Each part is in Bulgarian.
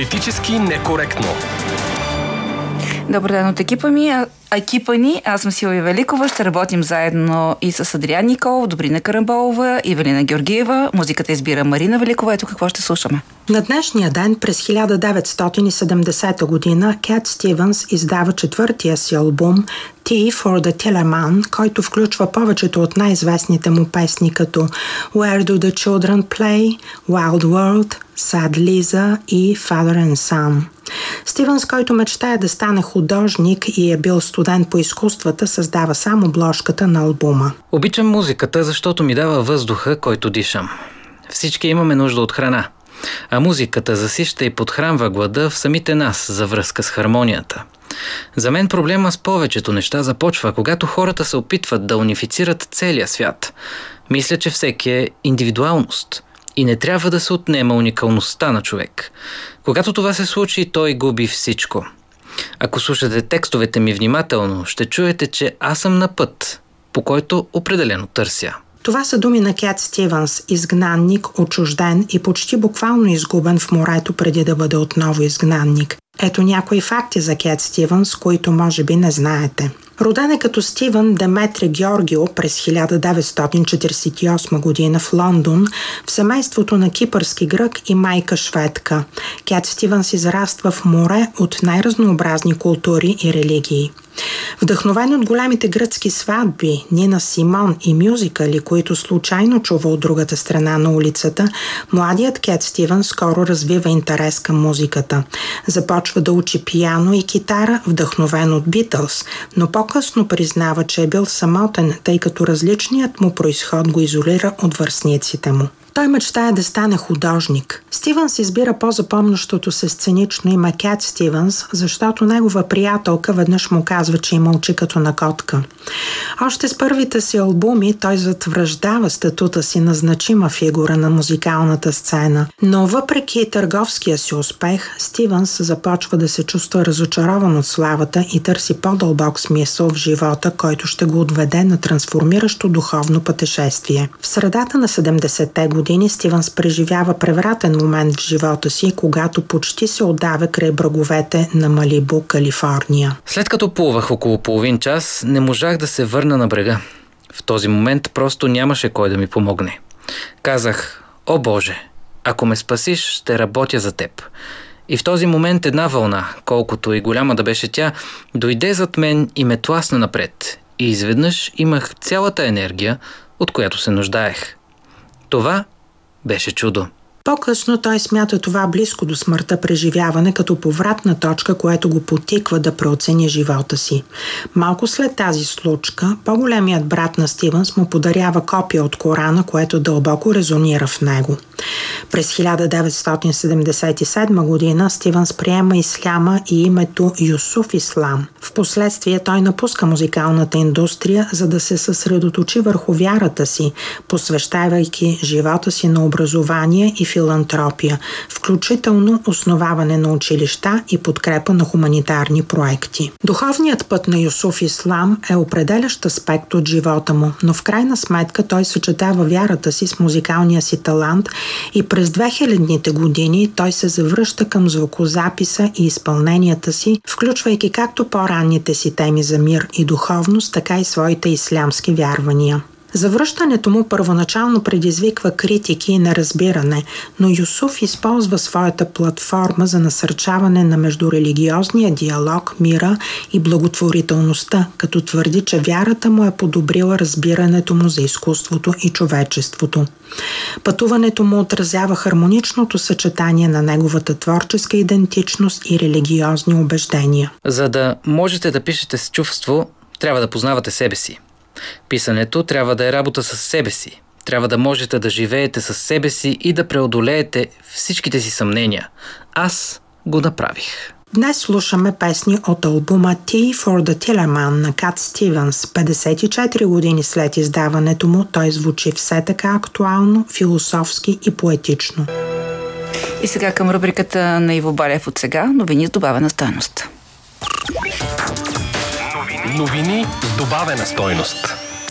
Политически некоректно. Добър ден от екипа ни. Аз съм Силвия Великова. Ще работим заедно и с Адриан Николов, Добрина Карамболова и Евелина Георгиева. Музиката избира Марина Великова. Ето какво ще слушаме. На днешния ден, през 1970 година, Кет Стивенс издава четвъртия си албум Tea for the Tillerman, който включва повечето от най-известните му песни като Where Do the Children Play, Wild World, Sad Lisa и Father and Son. Стивенс, който мечтае да стане художник и е бил студент по изкуствата, създава само обложката на албума. Обичам музиката, защото ми дава въздуха, който дишам. Всички имаме нужда от храна. А музиката засища и подхранва глада в самите нас за връзка с хармонията. За мен проблема с повечето неща започва, когато хората се опитват да унифицират целия свят. Мисля, че всеки е индивидуалност и не трябва да се отнема уникалността на човек. Когато това се случи, той губи всичко. Ако слушате текстовете ми внимателно, ще чуете, че аз съм на път, по който определено търся. Това са думи на Кет Стивенс, изгнанник, отчужден и почти буквално изгубен в морето преди да бъде отново изгнанник. Ето някои факти за Кет Стивенс, които може би не знаете. Роден е като Стивън Деметри Георгио през 1948 година в Лондон в семейството на кипърски грък и майка шведка. Кет Стивенс израства в море от най-разнообразни култури и религии. Вдъхновен от големите гръцки сватби, Нина Симон и мюзикали, които случайно чува от другата страна на улицата, младият Кет Стивенс скоро развива интерес към музиката. Започва да учи пиано и китара, вдъхновен от Битълс, но по-късно признава, че е бил самотен, тъй като различният му произход го изолира от връстниците му. Той мечтае да стане художник. Стивенс избира по-запомнящото се сценично име Кет Стивенс, защото негова приятелка веднъж му казва, че има очи като на котка. Още с първите си албуми той затвърждава статута си на значима фигура на музикалната сцена. Но въпреки търговския си успех, Стивенс започва да се чувства разочарован от славата и търси по-дълбок смисъл в живота, който ще го отведе на трансформиращо духовно пътешествие. В средата на 70-те години Стивенс преживява превратен момент в живота си, когато почти се отдава край бреговете на Малибу, Калифорния. След като плувах около половин час, не можах да се върна на брега. В този момент просто нямаше кой да ми помогне. Казах: "О Боже, ако ме спасиш, ще работя за теб." И в този момент една вълна, колкото и голяма да беше тя, дойде зад мен и ме тласна напред. И изведнъж имах цялата енергия, от която се нуждаех. Това беше чудо. По-късно той смята това близко до смъртта преживяване като повратна точка, което го потиква да преоцени живота си. Малко след тази случка, по-големият брат на Стивенс му подарява копия от Корана, което дълбоко резонира в него. През 1977 година Стивенс приема исляма и името Юсуф Ислам. Впоследствие той напуска музикалната индустрия, за да се съсредоточи върху вярата си, посвещавайки живота си на образование и филантропия, включително основаване на училища и подкрепа на хуманитарни проекти. Духовният път на Юсуф Ислам е определящ аспект от живота му, но в крайна сметка той съчетава вярата си с музикалния си талант и през 2000-те години той се завръща към звукозаписа и изпълненията си, включвайки както по-ранните си теми за мир и духовност, така и своите ислямски вярвания. Завръщането му първоначално предизвиква критики и неразбиране, но Юсуф използва своята платформа за насърчаване на междурелигиозния диалог, мира и благотворителността, като твърди, че вярата му е подобрила разбирането му за изкуството и човечеството. Пътуването му отразява хармоничното съчетание на неговата творческа идентичност и религиозни убеждения. За да можете да пишете с чувство, трябва да познавате себе си. Писането трябва да е работа с себе си. Трябва да можете да живеете с себе си и да преодолеете всичките си съмнения. Аз го направих. Днес слушаме песни от албума Tea for the Tillerman на Кет Стивенс. 54 години след издаването му той звучи все така актуално, философски и поетично. И сега към рубриката на Иво Балев от сега. Новини с добавена стойност. Новини с добавена стойност.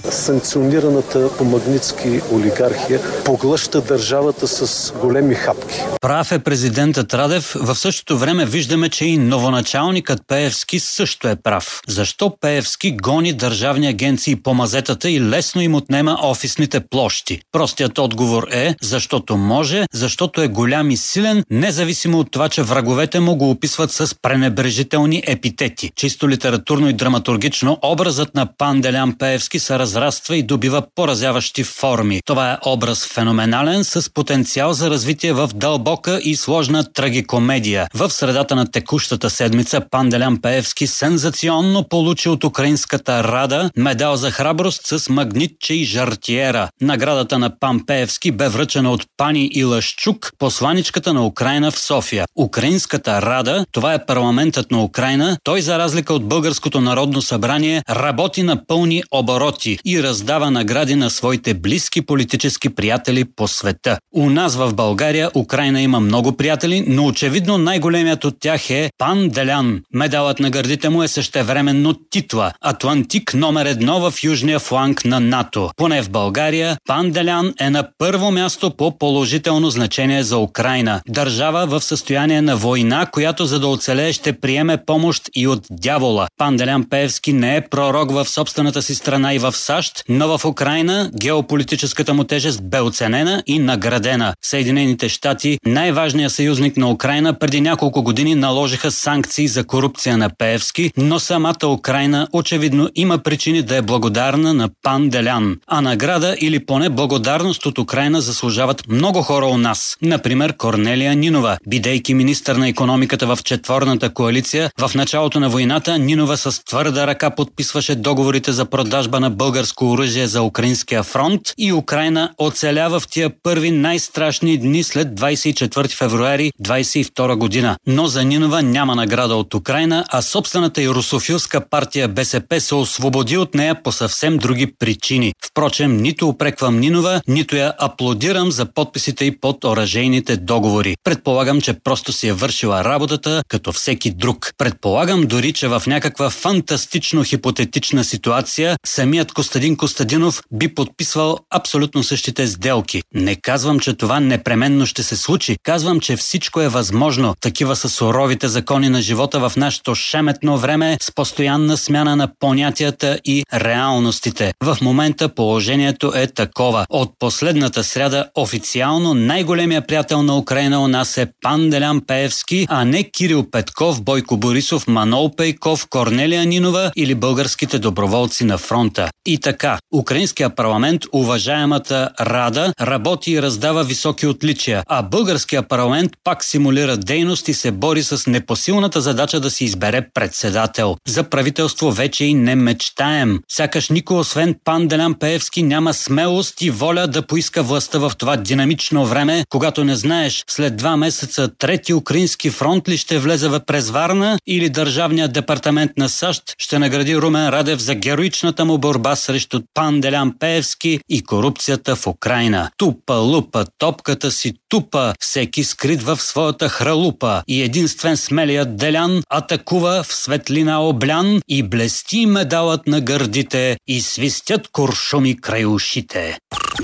Санкционираната по Магнитски олигархия поглъща държавата с големи хапки. Прав е президентът Радев. В същото време виждаме, че и новоначалникът Пеевски също е прав. Защо Пеевски гони държавни агенции по мазетата и лесно им отнема офисните площи? Простият отговор е, защото може, защото е голям и силен, независимо от това, че враговете му го описват с пренебрежителни епитети. Чисто литературно и драматургично образът на пан Делян Пеевски се разраства и добива поразяващи форми. Това е образ феноменален с потенциал за развитие в дълбока и сложна трагикомедия. В средата на текущата седмица пан Делян Пеевски сензационно получи от украинската Рада медал за храброст с магнитче и жартиера. Наградата на пан Пеевски бе връчена от пани Илашчук, посланичката на Украйна в София. Украинската Рада, това е парламентът на Украйна, той за разлика от Българското народно събрание работи на пълни обороти и раздава награди на своите близки политически приятели по света. У нас в България Украйна има много приятели, но очевидно най-големият от тях е пан Делян. Медалът на гърдите му е същевременно титла – Атлантик номер 1 в южния фланг на НАТО. Поне в България пан Делян е на първо място по положително значение за Украйна. Държава в състояние на война, която за да оцелее ще приеме помощ и от дявола. Пан Делян Пеевски не е пророк в собствената си страна и в САЩ, но в Украйна геополитическата му тежест бе оценена и наградена. Съединените щати, най-важният съюзник на Украйна, преди няколко години наложиха санкции за корупция на Пеевски, но самата Украйна очевидно има причини да е благодарна на пан Делян. А награда или поне благодарност от Украйна заслужават много хора у нас. Например, Корнелия Нинова. Бидейки министър на икономиката в четворната коалиция, в началото на войната Нинова с твърда ръка подписваше договорите за продажба на българско оръжие за украинския фронт и Украйна оцелява в тия първи най-страшни дни след 24 февруари 22 година. Но за Нинова няма награда от Украйна, а собствената и русофилска партия БСП се освободи от нея по съвсем други причини. Впрочем, нито упреквам Нинова, нито я аплодирам за подписите и под оръжейните договори. Предполагам, че просто си е вършила работата като всеки друг. Предполагам дори, че в някаква фантастично хипотетична ситуация самият Костадин Костадинов би подписвал абсолютно същите сделки. Не казвам, че това непременно ще се случи. Казвам, че всичко е възможно. Такива са суровите закони на живота в нашето шеметно време с постоянна смяна на понятията и реалностите. В момента положението е такова. От последната сряда официално най-големия приятел на Украйна у нас е пан Делян Пеевски, а не Кирил Петков, Бойко Борисов, Манол Пейков, Корнелия Нинова или българските доброволци на фронта. И така, украинския парламент, уважаемата Рада, работи и раздава високи отличия, а българския парламент пак симулира дейност и се бори с непосилната задача да си избере председател. За правителство вече и не мечтаем. Сякаш никой освен пан Делян Пеевски няма смелост и воля да поиска властта в това динамично време, когато не знаеш след 2 месеца трети украински фронт ли ще влезе през Варна или Държавният департамент на САЩ ще награди Румен Радев за героичната му борба срещу пан Делян Пеевски и корупцията в Украйна. Тупа-лупа, топката си тупа, всеки скрит в своята хралупа и единствен смелият Делян атакува в светлина облян и блести медалът на гърдите и свистят куршуми край ушите.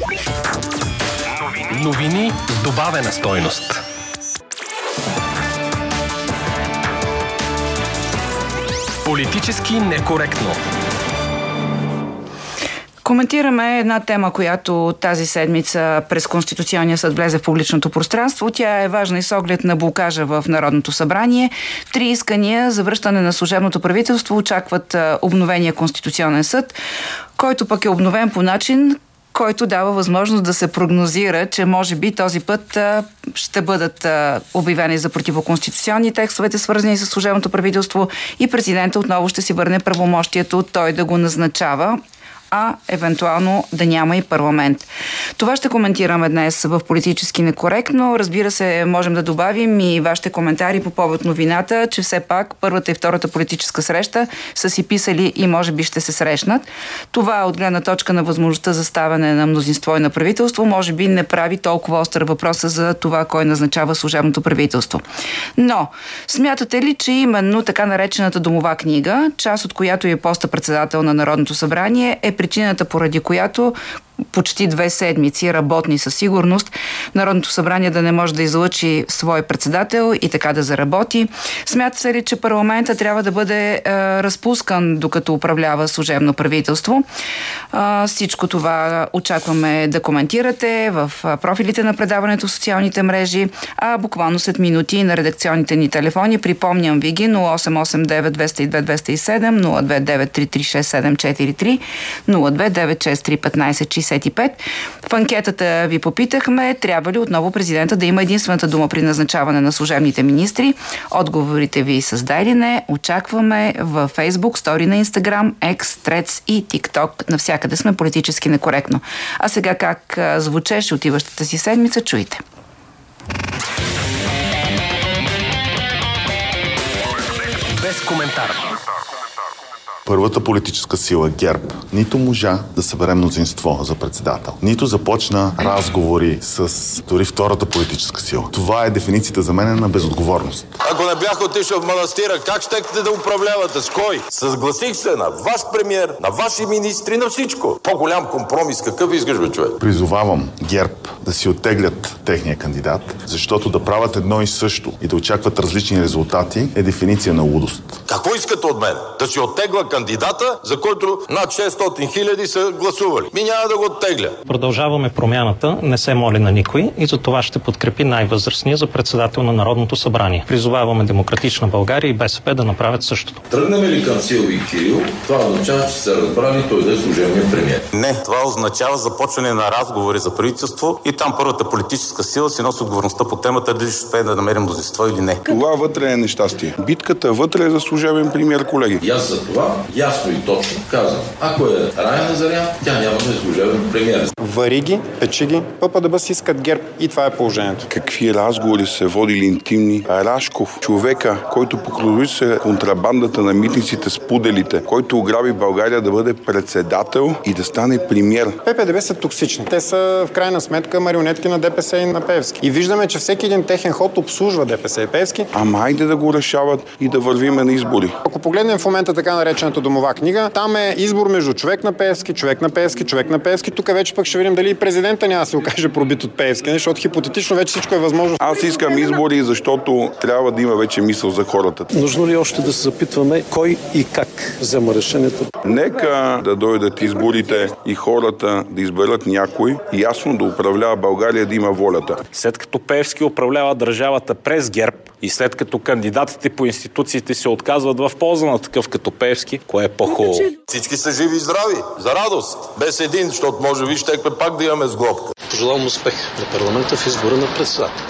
Новини с добавена стойност. Политически некоректно. Коментираме една тема, която тази седмица през Конституционния съд влезе в публичното пространство. Тя е важна и с оглед на блокажа в Народното събрание. 3 искания за връщане на служебното правителство очакват обновения Конституционен съд, който пък е обновен по начин, който дава възможност да се прогнозира, че може би този път ще бъдат обявени за противоконституционни текстовете, свързани с служебното правителство и президента отново ще си върне правомощието той да го назначава, а евентуално да няма и парламент. Това ще коментираме днес в Политически некоректно. Разбира се, можем да добавим и вашите коментари по повод новината, че все пак първата и втората политическа среща са си писали и може би ще се срещнат. Това от гледна точка на възможността за ставане на мнозинство и на правителство може би не прави толкова остър въпроса за това кой назначава служебното правителство. Но смятате ли, че именно така наречената домова книга, част от която е поста председател на Народното събрание, е причината, поради която почти 2 седмици работни със сигурност Народното събрание да не може да излъчи свой председател и така да заработи. Смята се ли, че парламента трябва да бъде разпускан докато управлява служебно правителство? Всичко това очакваме да коментирате в профилите на предаването в социалните мрежи, а буквално след минути на редакционните ни телефони. Припомням ви ги 0889 202 207, 029 336 743, 029 635 В анкетата ви попитахме, трябва ли отново президента да има единствената дума при назначаване на служебните министри. Отговорите ви са с да или не. Очакваме в Facebook, стори на Instagram, X, Threads и TikTok. Навсякъде сме политически некоректно. А сега как звучеше отиващата си седмица, чуйте. Без коментар. Първата политическа сила, ГЕРБ, нито можа да събере мнозинство за председател, нито започна разговори с дори втората политическа сила. Това е дефиницията за мен на безотговорност. Ако не бях отишъл в манастира, как щехте да управлявате? С кой? Съгласих се на ваш премиер, на ваши министри, на всичко. По-голям компромис какъв искаш, бе, човек? Призовавам ГЕРБ да си оттеглят техния кандидат, защото да правят едно и също и да очакват различни резултати е дефиниция на лудост. Какво искате от мен? Да си оттегла кандидата, за който над 600 хиляди са гласували. Няма да го оттегля. Продължаваме промяната, не се моли на никой и за това ще подкрепи най-възрастния за председател на Народното събрание. Призоваваме Демократична България и БСП да направят същото. Тръгнем ли към Силви и Кирил, това означава, че се разбрали той да е служебният премиер. Не, това означава започване на разговори за правителство и там първата политическа сила си носи отговорността по темата дали ще успее да намерим мнозинство или не. Това вътре е нещастие. Битката вътре е за служебен премиер, колеги. И аз за това ясно и точно казвам, ако е Райна Зарян, тя няма да е служебен премиер. Вари ги, печи ги, ППДБ си искат ГЕРБ и това е положението. Какви разговори се водили интимни? Рашков, човека, който покружи се контрабандата на митниците с пуделите, който ограби България да бъде председател и да стане премиер. ППДБ са токсични. Те са в крайна сметка марионетки на ДПС и на Пеевски. И виждаме, че всеки един техен ход обслужва ДПС и Пеевски. Ама айде да го решават и да вървиме на избори. Ако погледнем в момента така наречената домова книга, там е избор между човек на Пеевски, човек на Пеевски, човек на Пеевски. Тук вече пък ще видим дали и президента няма да се окаже пробит от Пеевски, защото хипотетично вече всичко е възможно. Аз искам избори, защото трябва да има вече мисъл за хората. Нужно ли още да се запитваме кой и как взема решението? Нека да дойдат изборите и хората да изберат някой ясно да управлява България, да има волята. След като Пеевски управлява държавата през ГЕРБ и след като кандидатите по институциите се отказват в полза на такъв като Пеевски, кое е по-хубаво? Всички са живи и здрави, за радост. Без един, защото може би щехме пак да имаме сглобка. Пожелавам успех на парламента в избора на председател.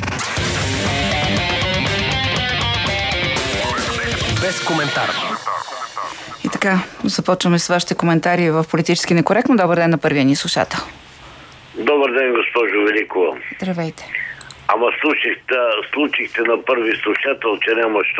Без коментар. И така, започваме с вашите коментари в Политически некоректно. Добър ден на първия ни слушател. Добър ден, госпожо Великова. Здравейте. Ама случихте на първи слушател, че няма що.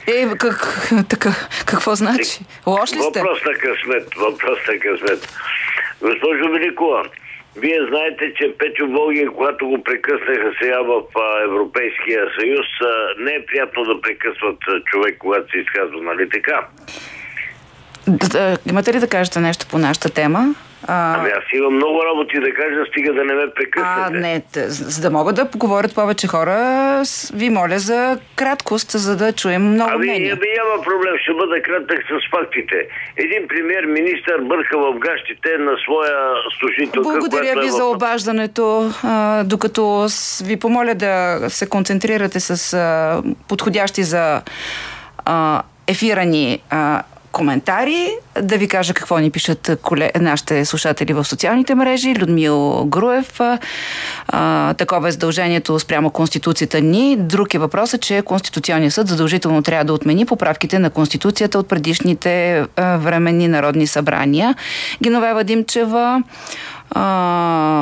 Какво значи? Лош ли сте? Въпрос на късмет. Госпожо Великова, вие знаете, че Петю Волгин, когато го прекъснаха сега в Европейския съюз, не е приятно да прекъсват човек, когато се изказва, нали така? Имате ли да кажете нещо по нашата тема? Ами аз имам много работи да кажа, стига да не ме прекъснете. Не, за да могат да поговорят повече хора, ви моля за краткост, за да чуем много мнения. Няма проблем, ще бъда кратък с фактите. Един премиер-министър бърка в гащите на своя служителка. Благодаря ви за обаждането, докато ви помоля да се концентрирате с подходящи за ефира ни коментари, да ви кажа какво ни пишат нашите слушатели в социалните мрежи. Людмил Груев, такова е задължението спрямо Конституцията ни. Друг е въпросът, че Конституционният съд задължително трябва да отмени поправките на Конституцията от предишните временни народни събрания. Геновева Димчева,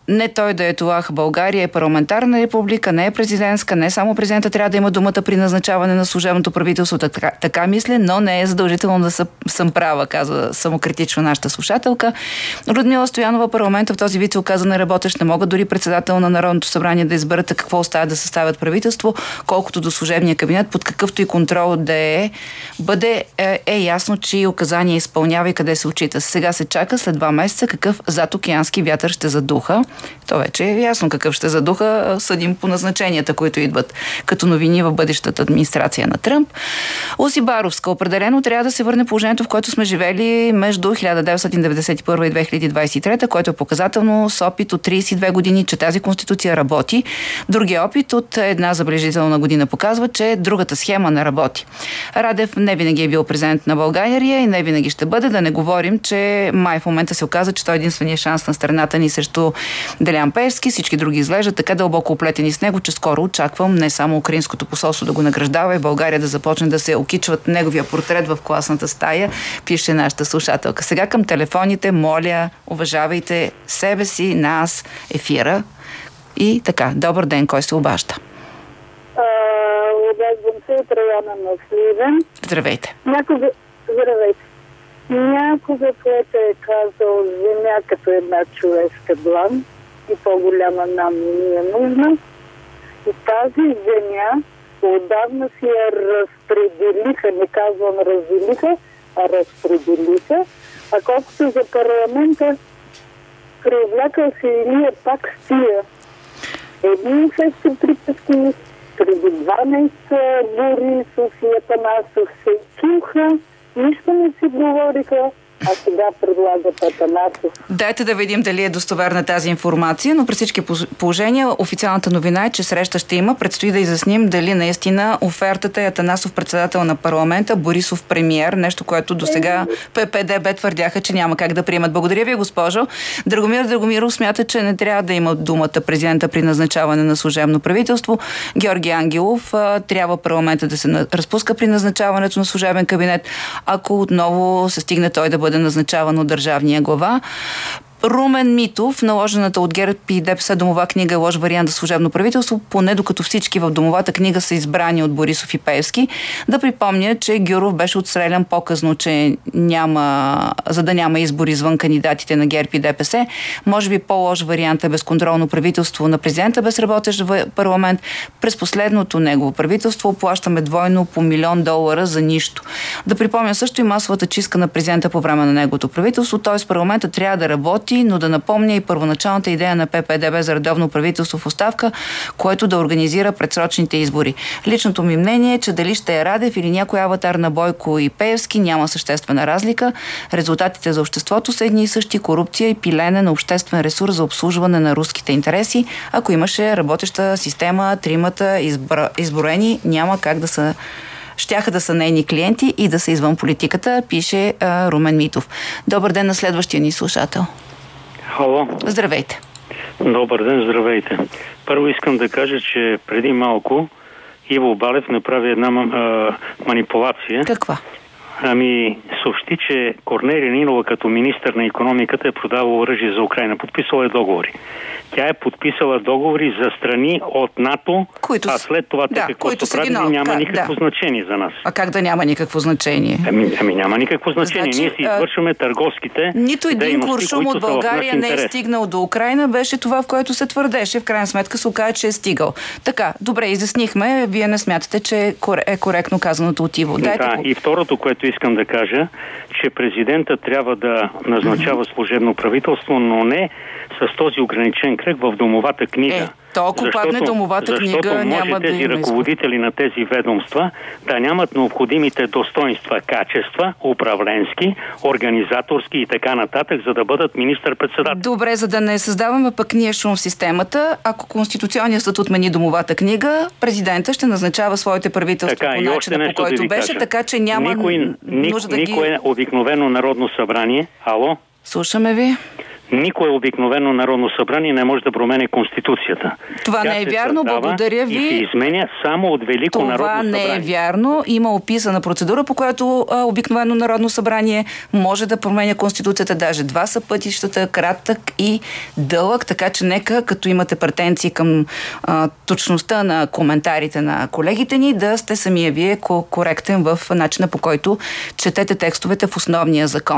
не той да е това. България е парламентарна република, не е президентска, не само президента трябва да има думата при назначаване на служебното правителство, така мисля, но не е задължително да съм права, казва самокритично нашата слушателка. Людмила Стоянова, парламента в този вид се оказа неработещ, не могат дори председател на Народното събрание да изберат какво остава да съставят правителство, колкото до служебния кабинет, под какъвто и контрол да бъде, е ясно, че указания изпълнява и къде се отчита. Сега се чака след 2 месеца какъв задокеански вятър ще задуха. То вече е ясно какъв ще задуха. Съдим по назначенията, които идват като новини в бъдещата администрация на Тръмп. Луси Баровска. Определено трябва да се върне положението, в което сме живели между 1991 и 2023, което е показателно с опит от 32 години, че тази конституция работи. Другия опит от една забележителна година показва, че другата схема не работи. Радев не винаги е бил президент на България и не винаги ще бъде. Да не говорим, че май в момента се оказа, че той е единственият шанс на страната ни срещу Делян Пеевски. Всички други изглеждат така дълбоко оплетени с него, че скоро очаквам не само украинското посолство да го награждава и България да започне да се окичват неговия портрет в класната стая, пише нашата слушателка. Сега към телефоните, моля, уважавайте себе си, нас, ефира и така. Добър ден, кой се обажда? Обаждам се от района на Сливен. Здравейте. Здравейте. Някога поета е казал: земя като една човешка длан и по-голяма нам не ни е нужна. И тази земя отдавна си я разпределиха, не казвам разделиха, а разпределиха. А колкото за парламента, привлякал се Илия пак с тия. Едни фести приказки, преди 2 месеца Борисов и Атанасов се килха, нищо не си говориха, а сега предлагат Атанасов. Дайте да видим дали е достоверна тази информация, но при всички положения официалната новина е, че среща ще има. Предстои да изясним дали наистина офертата е Атанасов председател на парламента, Борисов премиер, нещо, което до сега ППДБ твърдяха, че няма как да приемат. Благодаря ви, госпожо. Драгомир Драгомиров смята, че не трябва да има думата президента при назначаване на служебно правителство. Георги Ангелов, трябва парламента да се разпуска при назначаването на служебен кабинет, ако отново се стигне той да бъде назначаван от държавния глава. Румен Митов, наложената от ГЕРБ и ДПС домова книга е лош вариант за служебно правителство, поне докато всички в домовата книга са избрани от Борисов и Пеевски. Да припомня, че Гюров беше отстрелян по-късно, че за да няма избор извън кандидатите на ГЕРБ и ДПС. Може би по-лош вариант е безконтролно правителство на президента без работещ парламент. През последното негово правителство плащаме двойно по $1 милион за нищо. Да припомня също и масовата чистка на президента по време на неговото правителство, т.е. парламентът трябва да работи, но да напомня и първоначалната идея на ППДБ за редовно правителство в оставка, което да организира предсрочните избори. Личното ми мнение е, че дали ще е Радев или някой аватар на Бойко и Пеевски, няма съществена разлика. Резултатите за обществото са едни и същи: корупция и пилене на обществен ресурс за обслужване на руските интереси. Ако имаше работеща система, тримата изброени, няма как щяха да са нейни клиенти и да са извън политиката, пише Румен Митов. Добър ден на следващия ни слушател. Хало. Здравейте. Добър ден, здравейте. Първо искам да кажа, че преди малко Иво Балев направи една манипулация. Каква? Съобщи, че Корнелия Нинова като министър на икономиката е продавала оръжие за Украйна. Подписала е договори. Тя е подписала договори за страни от НАТО, а след това каквото прави няма никакво значение за нас. А как да няма никакво значение? Няма никакво значение. Ние си извършваме търговските нито един куршум от България не е стигнал до Украйна, беше това, в което се твърдеше. В крайна сметка се оказа, че е стигал. Така, добре, изяснихме. Вие не смятате, че е коректно казаното от Иво. И второто, което искам да кажа, че президента трябва да назначава служебно правителство, но не с този ограничен кръг в домовата книга. Толкова падне домовата книга, няма да тези ръководители на тези ведомства да нямат необходимите достоинства, качества, управленски, организаторски и така нататък, за да бъдат министър-председател. Добре, за да не създаваме пък ние шум в системата, ако Конституционният съд отмени домовата книга, президента ще назначава своите правителства по начина, по който беше, така че няма нужда да ги... Никое обикновено народно събрание, слушаме ви, никое обикновено Народно събрание не може да променя Конституцията. Това не е вярно, благодаря ви. И се изменя само от Велико Народно събрание. Това не е вярно. Има описана процедура, по която обикновено Народно събрание може да променя Конституцията. Даже два са пътищата, кратък и дълъг, така че нека, като имате претенции към точността на коментарите на колегите ни, да сте самия вие коректен в начина, по който четете текстовете в основния закон.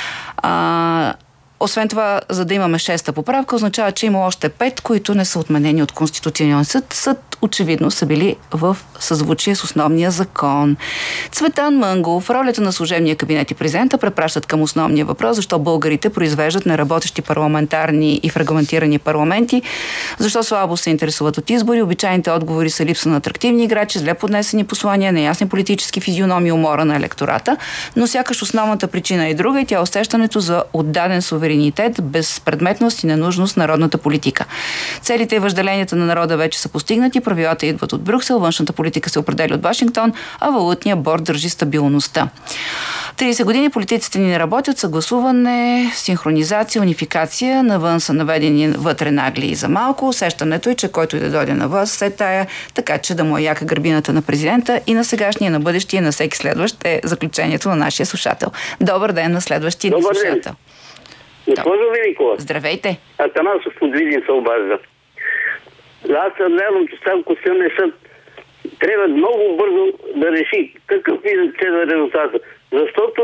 Освен това, за да имаме 6-та поправка, означава, че има още 5, които не са отменени от Конституционния съд. Съд очевидно са били в съзвучие с основния закон. Цветан Мънгов, ролята на служебния кабинет и президента препращат към основния въпрос, защо българите произвеждат неработещи парламентарни и фрагментирани парламенти, защо слабо се интересуват от избори. Обичайните отговори са липса на атрактивни играчи, зле поднесени послания, неясни политически физиономии, умора на електората, но сякаш основната причина е друга и тя е усещането за отдаден суверенитет, безпредметност и ненужност народната политика. Целите и въжделенията на народа вече са постигнати, правилата идват от Брюксел, външната политика се определя от Вашингтон, а валутния борд държи стабилността. 30 години политиците ни не работят, съгласуване, синхронизация, унификация, навън са наведени вътре нагли и за малко. Усещането е, че който и да дойде на власт, се тая, така че да му е яка гърбината на президента и на сегашния, на бъдещия, и на всеки следващ е заключението на нашия слушател. Добър ден на следващия ни слушател. Госпожо Великова. Здравейте. Атанасов от Видин се обажда. Аз съм вярвам, че сам Конституционния съд трябва много бързо да реши какъв и да резултата. Защото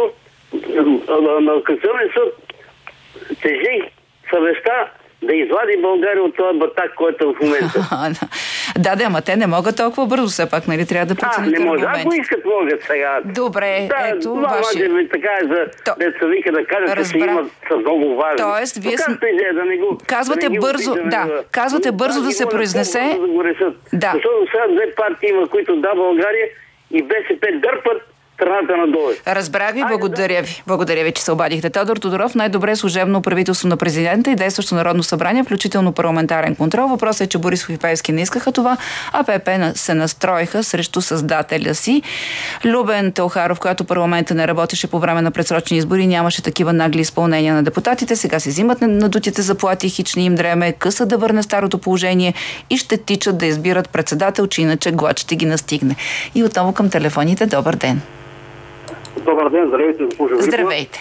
на Конституционния съд тежи съвестта да извади България от този батак, който е в момента. Да, ама те не могат толкова бързо, все пак, нали, трябва да преценят не може, аргументи. ако искат, могат сега. Добре, ето ваше... така е за деца вика да кажат, че имат са много важни. Тоест, вие казвате бързо, казвате бързо да се произнесе. Да. Защото сега две партии има, които да, България и БСП дърпат страната надолу. Разбрах ви, благодаря ви. Благодаря ви, че се обадихте. Тодор Тодоров, най-добре служебно правителство на президента и действащо Народно събрание, включително парламентарен контрол. Въпросът е, че Борисов и Пеевски не искаха това, а ПП се настроиха срещу създателя си. Любен Теохаров, когато парламента не работеше по време на предсрочни избори, нямаше такива нагли изпълнения на депутатите. Сега се взимат надутите заплати, хични им дреме, къса да върне старото положение и ще тичат да избират председател, че иначе глад ще ги настигне. И отново към телефоните. Добър ден. Добър ден, здравейте, госпожо Великова. Здравейте.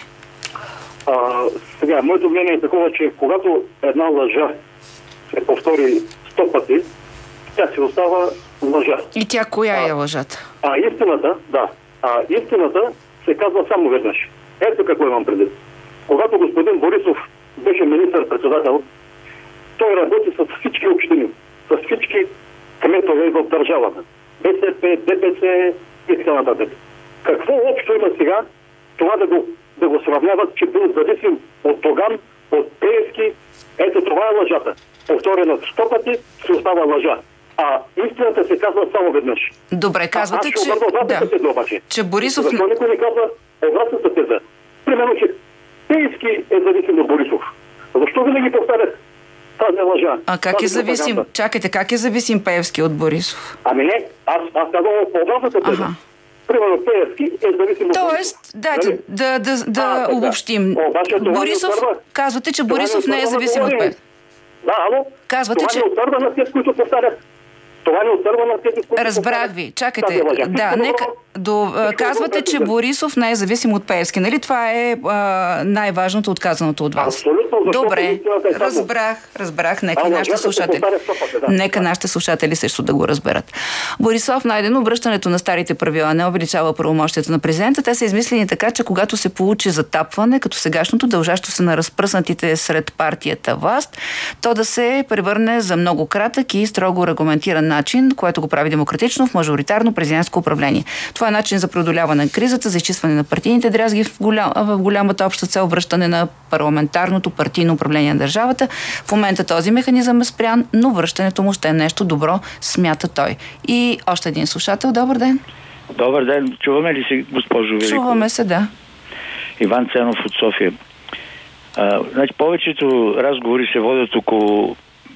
Сега, моето мнение е такова, че когато една лъжа се повтори 100 пъти, тя си остава лъжа. И тя коя е лъжата? Истината се казва само веднъж. Ето какво имам предвид. Когато господин Борисов беше министър-председател, той работи с всички общини, с всички кметове в държавата. БСП, ДПС и така нататък. Какво общо има сега това да го сравняват, че бил зависим от Доган, от Пеевски? Ето това е лъжата. Повторена 100 пъти се остава лъжа. А истината се казва само веднъж. Добре, казвате, че Борисов... Защо никой не казва обратната теза? Примерно, че Пеевски е зависим от Борисов. Защо винаги повтарят тази лъжа? А как е зависим? Чакайте, как е зависим Пеевски от Борисов? Ами не, аз казвам обратната теза. Примерно Пеевски е зависимо. Тоест, дайте да обобщим. Борисов, казвате, че Борисов не е зависим от Пеевски. Да, ало? Казвате, това не отърва на тези, които повтарят. Това не отърва на тези, които Разбрах ви. Чакайте. Да, казвате, че Борисов не е зависим от Пеевски. Нали това е най-важното от казаното от вас? Абсолютно. Добре, разбрах. Нека нашите слушатели също да го разберат. Борисов Найден, връщането на старите правила не увеличава правомощията на президента. Те са измислени така, че когато се получи затапване, като сегашното, дължащо се на разпръснатите сред партията власт, то да се превърне за много кратък и строго регламентиран начин, което го прави демократично в мажоритарно президентско управление. Това е начин за преодоляване на кризата, за изчистване на партийните дрязги в голямата обща цел връщане на парламентарното партийно управление на държавата. В момента този механизъм е спрян, но връщането му ще е нещо добро, смята той. И още един слушател. Добър ден. Добър ден. Чуваме ли се, госпожо Великова? Чуваме се, да. Иван Ценов от София. Значи, повечето разговори се водят около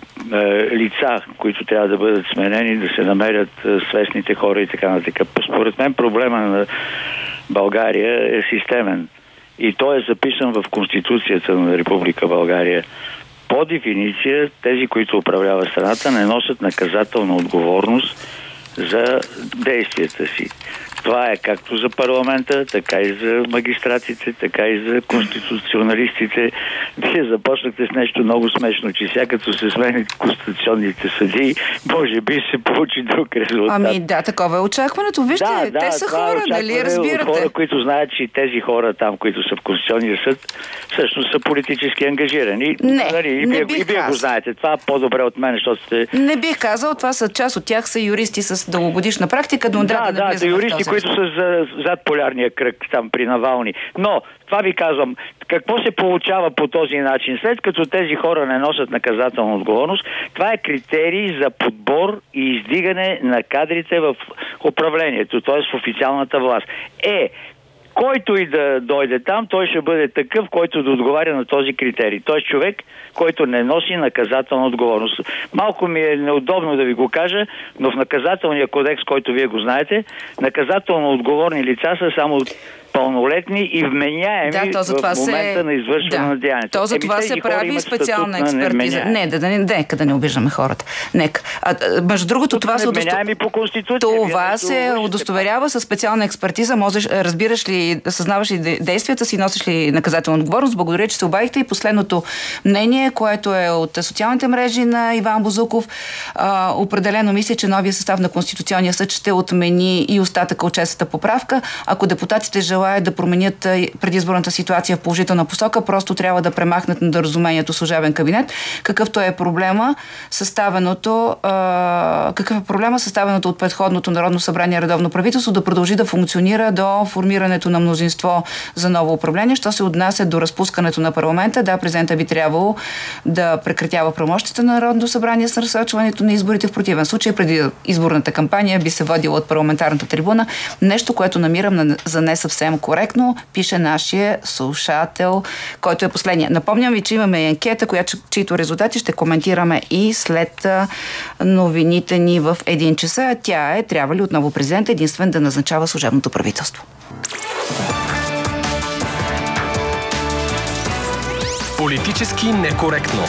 лица, които трябва да бъдат сменени, да се намерят свестните хора и така нататък. Според мен проблема на България е системен. и той е записан в Конституцията на Република България. По дефиниция, тези, които управляват страната, не носят наказателна отговорност за действията си. Това е както за парламента, така и за магистратите, така и за конституционалистите. Вие започнахте с нещо много смешно, че сега като се сменят конституционните съдии, може би се получи друг резултат. Ами да, такова е очакването. Вижте, те са хора, нали разбирате? Хора, които знаят, че тези хора там, които са в Конституционния съд, всъщност са политически ангажирани. Не и вие го знаете. Това по-добре от мен, защото сте... Не бих казал, това са част от тях са юристи с дългогодишна практика, но да юристи, които са зад полярния кръг, там при Навални. Но, това ви казвам, какво се получава по този начин? След като тези хора не носят наказателна отговорност, това е критерий за подбор и издигане на кадрите в управлението, т.е. в официалната власт. Който и да дойде там, той ще бъде такъв, който да отговаря на този критерий. Той е човек, който не носи наказателна отговорност. Малко ми е неудобно да ви го кажа, но в наказателния кодекс, който вие го знаете, наказателно отговорни лица са само пълнолетни и вменяеми в момента на извършване на деянието. То за това се прави специална експертиза. Нека да не обиждаме хората. Нека. Между другото, това се удостоверява със специална експертиза. Разбираш ли, съзнаваш ли действията си, носиш ли наказателна отговорност. Благодаря, че се обадихте. И последното мнение, което е от социалните мрежи на Иван Бозуков, определено мисля, че новия състав на Конституционния съд ще отмени и остатъка от честата поправка. Ако депутатите желаят да променят предизборната ситуация в положителна посока, просто трябва да премахнат недоразумението служебен кабинет. Какъвто е проблема, съставеното от предходното Народно събрание редовно правителство да продължи да функционира до формирането на мнозинство за ново управление. Що се отнася до разпускането на парламента, да, президента би трябвало да прекратява правомощията на Народното събрание с разсрочването на изборите. В противен случай, преди изборната кампания би се водила от парламентарната трибуна. Нещо, което намирам за не съвсем коректно, пише нашия слушател, който е последния. Напомням ви, че имаме анкета, чието резултати ще коментираме и след новините ни в 1 часа. Тя е: трябва ли отново президент единствен да назначава служебното правителство? Политически некоректно.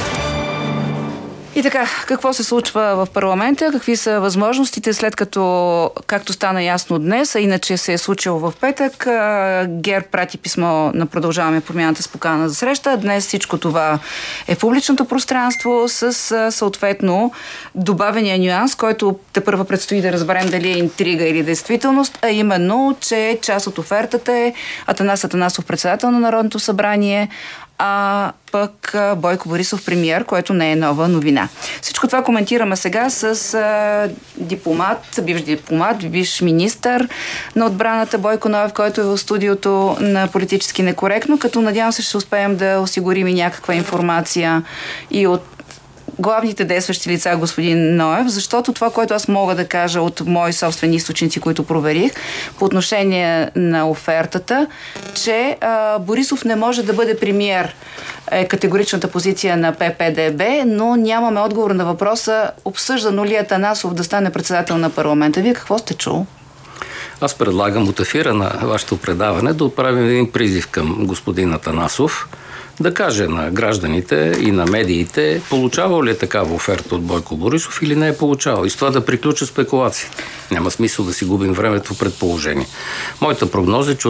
И така, какво се случва в парламента? Какви са възможностите, след като, както стана ясно днес, а иначе се е случило в петък, ГЕРБ прати писмо на Продължаваме промяната с покана за среща. Днес всичко това е в публичното пространство с съответно добавения нюанс, който тепърва предстои да разберем дали е интрига или действителност, а именно, че част от офертата е Атанас Атанасов, председател на Народното събрание, а пък Бойко Борисов премиер, което не е нова новина. Всичко това коментираме сега с бивш дипломат, бивш министър на отбраната Бойко Ноев, който е в студиото на Политически некоректно, като надявам се ще успеем да осигурим и някаква информация и от главните действащи лица, господин Ноев, защото това, което аз мога да кажа от мои собствени източници, които проверих по отношение на офертата, че Борисов не може да бъде премиер, е категоричната позиция на ППДБ, но нямаме отговор на въпроса обсъждано ли Атанасов да стане председател на парламента. Вие какво сте чул? Аз предлагам от ефира на вашето предаване да отправим един призив към господин Атанасов, да каже на гражданите и на медиите, получавал ли е такава оферта от Бойко Борисов или не е получавал. И с това да приключа спекулации. Няма смисъл да си губим времето в предположение. Моята прогноза е, че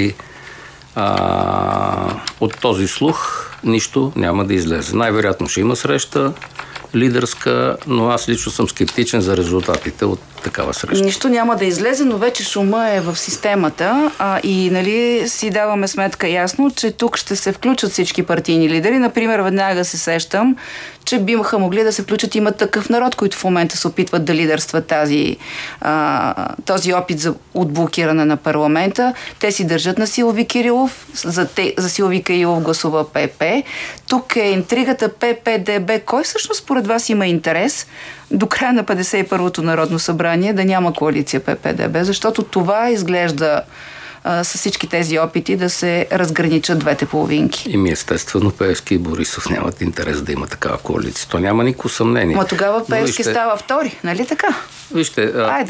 от този слух нищо няма да излезе. Най-вероятно ще има среща лидерска, но аз лично съм скептичен за резултатите от такава среща. Нищо няма да излезе, но вече шума е в системата и си даваме сметка ясно, че тук ще се включат всички партийни лидери. Например, веднага се сещам, че биха могли да се включат Има такъв народ, които в момента се опитват да лидерстват този опит за отблокиране на парламента. Те си държат на Силови Кирилов, за Силови Кирилов гласува ПП. Тук е интригата ППДБ. Кой всъщност според вас има интерес до края на 51-то Народно събрание да няма коалиция ППДБ? Защото това изглежда с всички тези опити да се разграничат двете половинки. Естествено, Пеевски и Борисов нямат интерес да има такава коалиция. То няма никакво съмнение. Но тогава Пеевски става втори, нали така? Вижте,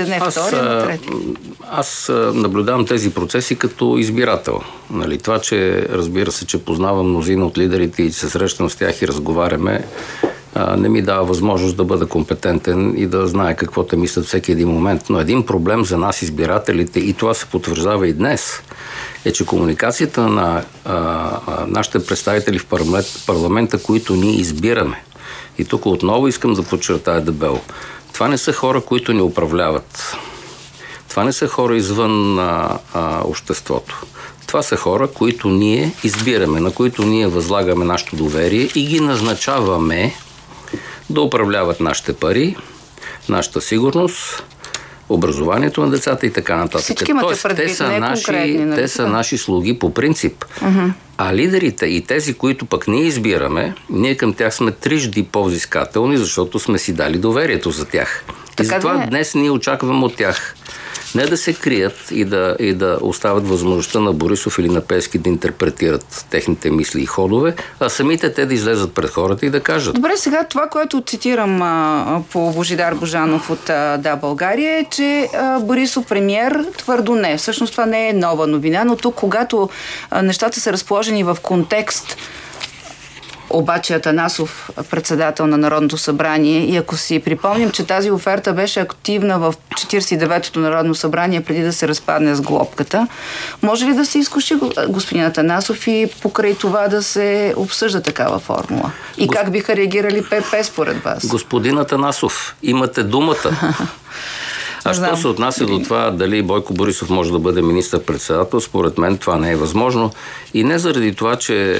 аз наблюдавам тези процеси като избирател. Нали, това, че разбира се, че познавам мнозина от лидерите и се срещам с тях и разговаряме, не ми дава възможност да бъда компетентен и да знае какво те мислят всеки един момент. Но един проблем за нас, избирателите, и това се потвърждава и днес, е, че комуникацията на нашите представители в парламента, които ние избираме, и тук отново искам да подчертая дебело, това не са хора, които ни управляват. Това не са хора извън обществото. Това са хора, които ние избираме, на които ние възлагаме нашето доверие и ги назначаваме да управляват нашите пари, нашата сигурност, образованието на децата и така нататък. Тоест, те са наши слуги по принцип. А лидерите и тези, които пък ние избираме, ние към тях сме трижди по-взискателни, защото сме си дали доверието за тях. И затова днес ние очакваме от тях не да се крият и да остават възможността на Борисов или на Пеевски да интерпретират техните мисли и ходове, а самите те да излезат пред хората и да кажат. Добре, сега това, което цитирам по Божидар Божанов от Да, България, е, че Борисов премиер твърдо не. Всъщност това не е нова новина, но тук, когато нещата са разположени в контекст, обаче Атанасов, председател на Народното събрание, и ако си припомним, че тази оферта беше активна в 49-то Народно събрание преди да се разпадне с глобката, може ли да се изкуши господин Атанасов и покрай това да се обсъжда такава формула? И как биха реагирали ПП според вас? Господин Атанасов, имате думата. А що се отнася до това дали Бойко Борисов може да бъде министър-председател, според мен това не е възможно. И не заради това, че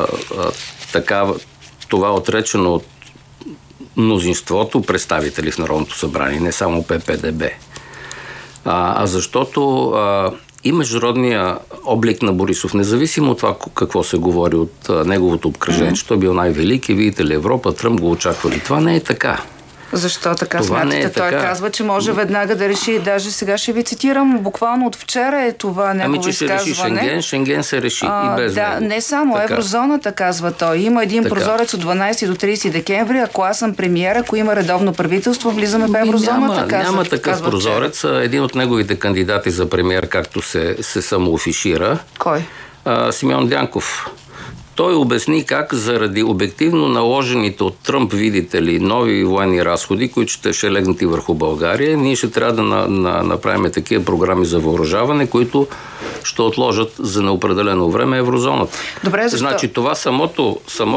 това е отречено от мнозинството представители в Народното събрание, не само ППДБ. А защото и международния облик на Борисов, независимо от това какво се говори от неговото обкръжение, че той бил най-велик и видите ли Европа, Тръмп го очаквали. Това не е така. Защо така смятате? Той казва, че може веднага да реши, даже сега ще ви цитирам, буквално от вчера е това негово изказване. Шенген се реши и без него. Не само, така. Еврозоната, казва той. Има един прозорец от 12 до 30 декември, ако аз съм премиер, ако има редовно правителство, влизаме в еврозоната. Няма такъв прозорец. Един от неговите кандидати за премиер, както се самоофишира. Кой? Симеон Дянков. Той обясни как заради обективно наложените от Тръмп, видите ли, нови военни разходи, които ще легнат и върху България, ние ще трябва да направим такива програми за въоръжаване, които ще отложат за неопределено време еврозоната. Добре, защо? Значи това самата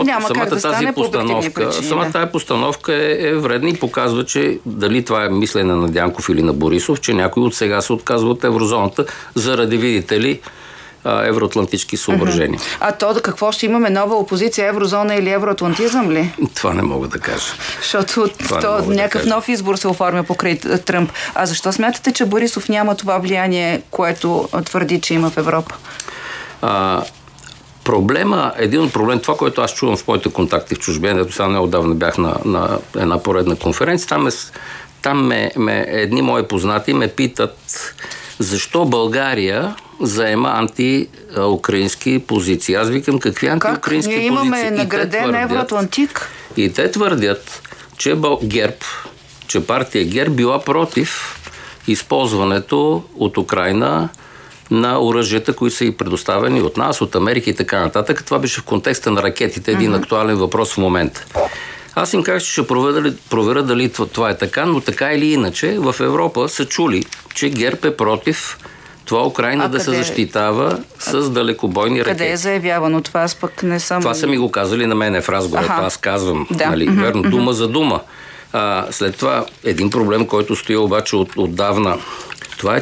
тази постановка е вредна и показва, че дали това е мислене на Дянков или на Борисов, че някой от сега се отказва от еврозоната заради, видите ли, евроатлантически съображения. А то какво ще имаме? Нова опозиция, еврозона или евроатлантизъм ли? Това не мога да кажа. Защото някакъв нов избор се оформя покрай Тръмп. А защо смятате, че Борисов няма това влияние, което твърди, че има в Европа? Един от проблем, това, което аз чувам в моите контакти в чужбина, ето сега неотдавна бях на една поредна конференция, там едни мои познати ме питат защо България заема антиукраински позиции. Аз викам, какви антиукраински позиции? Ние имаме награден евроатлантик. И те твърдят, че партия ГЕРБ била против използването от Украйна на оръжията, които са и предоставени от нас, от Америка и така нататък. Това беше в контекста на ракетите, един актуален въпрос в момента. Аз им казах, че ще проверя дали това е така, но така или иначе в Европа са чули, че ГЕРБ е против това Украйна да се защитава с далекобойни ракети. Къде е заявявано това? Аз пък не съм... Това са ми го казали на мене в разговора. Аз казвам, верно, дума за дума. След това един проблем, който стои обаче отдавна, това е,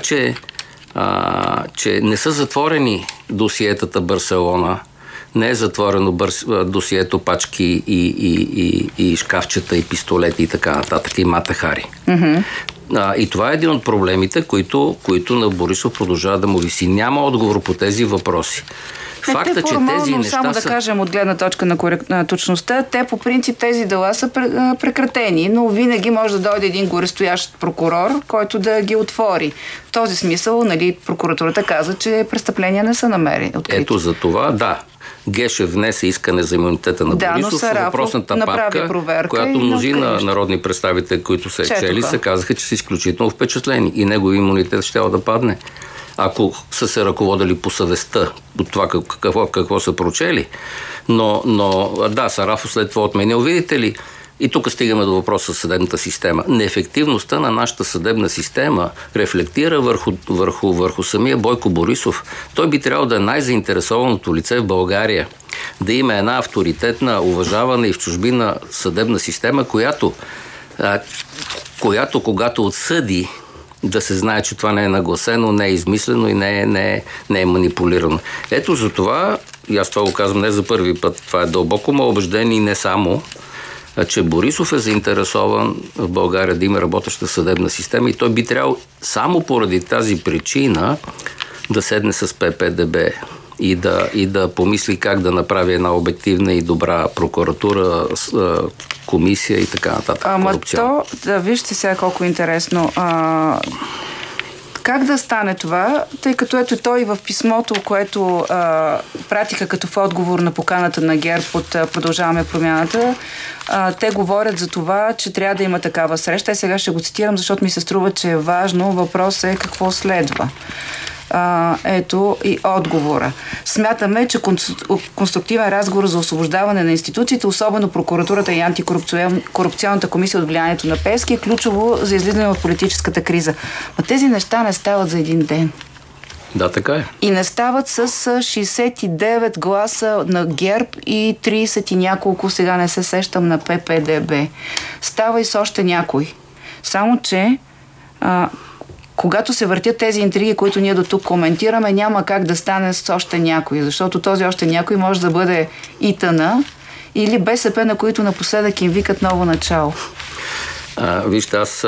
че не са затворени досиетата Барселона, не е затворено досието пачки и шкафчета, и пистолети и така нататък, и Мата Хари. И това е един от проблемите, които на Борисов продължава да му виси. Няма отговор по тези въпроси. Факта, че тези неща само да кажем от гледна точка на точността, те по принцип тези дела са прекратени, но винаги може да дойде един горестоящ прокурор, който да ги отвори. В този смисъл, нали, прокуратурата каза, че престъпления не са намерени. Ето за това, да. Гешев внесе искане за имунитета на Борисов в въпросната папка, която мнозина народни представители, които се чели, се казаха, че са изключително впечатлени и негови имунитет ще да падне. Ако са се ръководили по съвестта от това какво са прочели. Но да, Сарафов след това отменил. Видите ли, и тук стигаме до въпроса за съдебната система. Неефективността на нашата съдебна система рефлектира върху самия Бойко Борисов. Той би трябвало да е най-заинтересованото лице в България. Да има една авторитетна, уважавана и в чужбина съдебна система, която когато отсъди, да се знае, че това не е нагласено, не е измислено и не е манипулирано. Ето за това, и аз това го казвам не за първи път, това е дълбоко мо убеждение и не само, че Борисов е заинтересован в България да има работеща съдебна система и той би трябвало само поради тази причина да седне с ППДБ и да помисли как да направи една обективна и добра прокуратура, комисия и така нататък. Вижте сега колко интересно. Как да стане това, тъй като ето той в писмото, което пратиха като в отговор на поканата на ГЕРБ от Продължаваме промяната, те говорят за това, че трябва да има такава среща. И сега ще го цитирам, защото ми се струва, че е важно. Въпросът е какво следва. Ето и отговора. Смятаме, че конструктивен разговор за освобождаване на институциите, особено прокуратурата и антикорупционната комисия от влиянието на Пеевски, е ключово за излизане от политическата криза. Но тези неща не стават за един ден. Да, така е. И не стават с 69 гласа на ГЕРБ и 30 и няколко, сега не се сещам, на ППДБ. Става и с още някой. Само, че когато се въртят тези интриги, които ние до тук коментираме, няма как да стане с още някой, защото този още някой може да бъде ИТН или БСП, на които напоследък им викат ново начало. Вижте, аз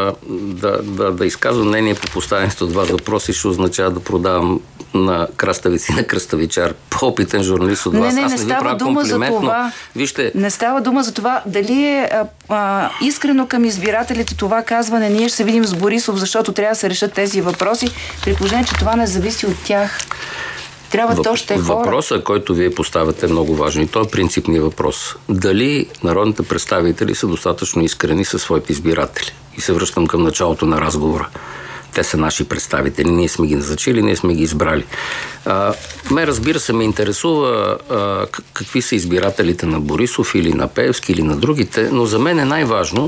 да изказвам мнение по поставянето от вас въпроси ще означава да продавам на краставици на кръставичар. По-опитен журналист от вас. Не става дума за това. Вижте, не става дума за това дали е искрено към избирателите това казване. Ние ще се видим с Борисов, защото трябва да се решат тези въпроси, при положение, че това не зависи от тях. Трябват още хора. Въпросът, който вие поставяте, е много важен и той е принципният въпрос. Дали народните представители са достатъчно искрени със своите избиратели? И се връщам към началото на разговора. Те са наши представители. Ние сме ги назначили, ние сме ги избрали. Разбира се, ме интересува какви са избирателите на Борисов или на Пеевски или на другите, но за мен е най-важно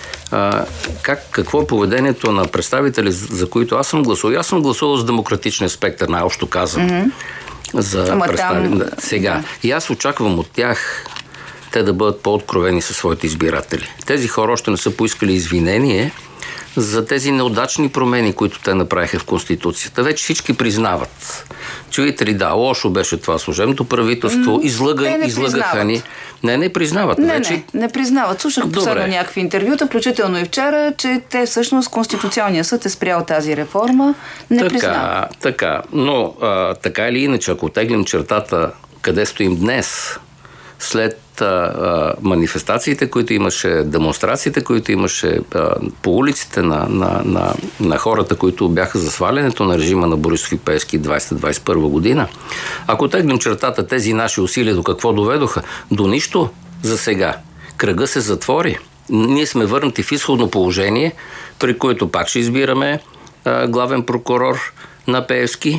какво е поведението на представители, за които аз съм гласувал. Аз съм гласувал с демократичния спектър, най-общо казвам. За представители. Сега. И аз очаквам от тях те да бъдат по-откровени със своите избиратели. Тези хора още не са поискали извинение за тези неудачни промени, които те направиха в Конституцията. Вече всички признават. Чуете ли, лошо беше това служебното правителство, излъгаха ни. Не признават. Не признават. Слушах последно някакви интервюта, включително и вчера, че те всъщност Конституционния съд е спрял тази реформа. Не признават. Така. Но така или иначе, ако теглим чертата къде стоим днес, след манифестациите, които имаше, демонстрациите, които имаше по улиците на хората, които бяха за свалянето на режима на Борисов и Пеевски 2021 година. Ако теглим чертата, тези наши усилия до какво доведоха? До нищо за сега. Кръга се затвори. Ние сме върнати в изходно положение, при което пак ще избираме главен прокурор на Пеевски.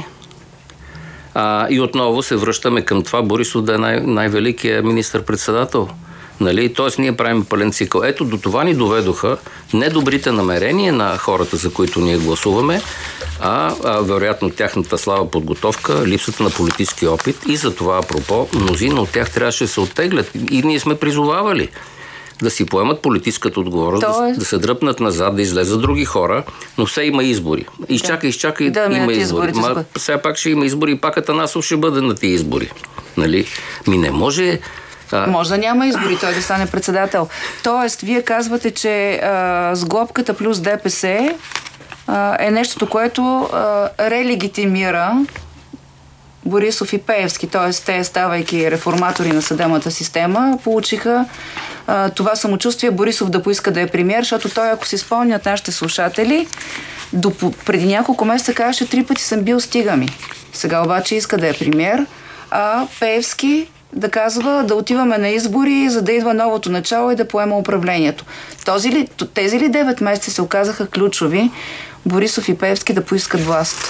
И отново се връщаме към това Борисов да е най-великият министър-председател. Нали? Тоест ние правим пълен цикъл. Ето до това ни доведоха недобрите намерения на хората, за които ние гласуваме, вероятно тяхната слаба подготовка, липсата на политически опит и за това, апропо, мнозина от тях трябваше да се оттеглят. И ние сме призовавали да си поемат политическата отговорност, да се дръпнат назад, да излезат други хора, но все има избори. Изчакай, има избори. Сега пак ще има избори и пак Атанасов ще бъде на тия избори. Нали? Не може... Може да няма избори, той да стане председател. Тоест, вие казвате, че сглобката плюс ДПС е нещото, което релегитимира Борисов и Пеевски, т.е. те, ставайки реформатори на съдебната система, получиха това самочувствие Борисов да поиска да е премиер, защото той, ако си спомнят нашите слушатели, преди няколко месеца казваше 3 пъти съм бил, стига ми. Сега обаче иска да е премиер, а Пеевски да казва да отиваме на избори, за да идва новото начало и да поема управлението. Тези ли 9 месеца се оказаха ключови Борисов и Пеевски да поискат власт?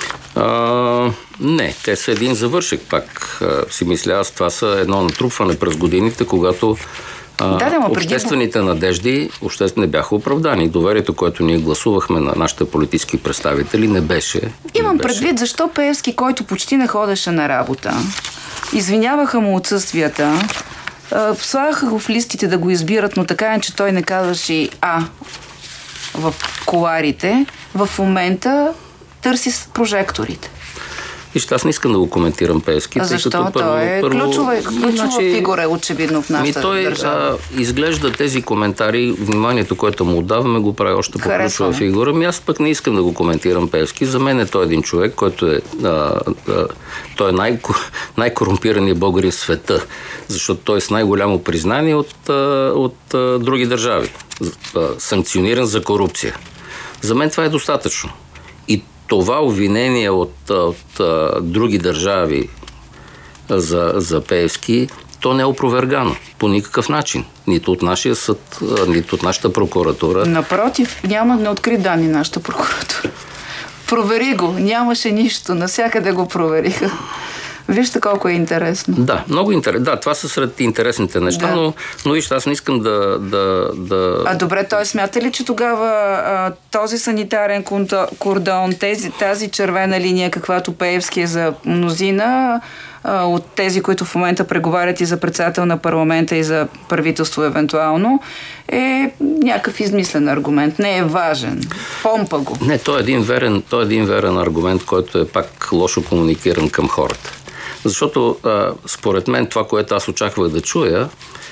Не, те са един завършек, пак си мисля аз. Това са едно натрупване през годините, когато обществените надежди не бяха оправдани. Доверието, което ние гласувахме на нашите политически представители, не беше. Имам предвид защо Пеевски, който почти не ходеше на работа, извиняваха му отсъствията, слагаха го в листите да го избират, но така е, че той не казваше в куларите, в момента търси с прожекторите. Вижте, аз не искам да го коментирам Пеевски. Защо? Той е ключова фигура, очевидно, в нашата държава. Изглежда тези коментари, вниманието, което му отдаваме, го прави още по-ключова фигура. Аз пък не искам да го коментирам Пеевски. За мен е той един човек, който е той е най-корумпираният българин в света, защото той е с най-голямо признание от други държави. Санкциониран за корупция. За мен това е достатъчно. Това обвинение от други държави за Пеевски, то не е опровергано по никакъв начин. Нито от нашия съд, нито от нашата прокуратура. Напротив, не откри данни нашата прокуратура. Провери го, нямаше нищо, навсякъде го провериха. Вижте колко е интересно. Да, много интересно. Да, това са сред интересните неща, но вижте, аз не искам да... Добре, той смята ли, че тогава този санитарен кордон, тази червена линия, каквато Пеевски е за мнозина, от тези, които в момента преговарят и за председател на парламента и за правителство евентуално, е някакъв измислен аргумент. Не е важен. Помпа го. Не, той е един верен аргумент, който е пак лошо комуникиран към хората. Защото според мен това, което аз очаквах да чуя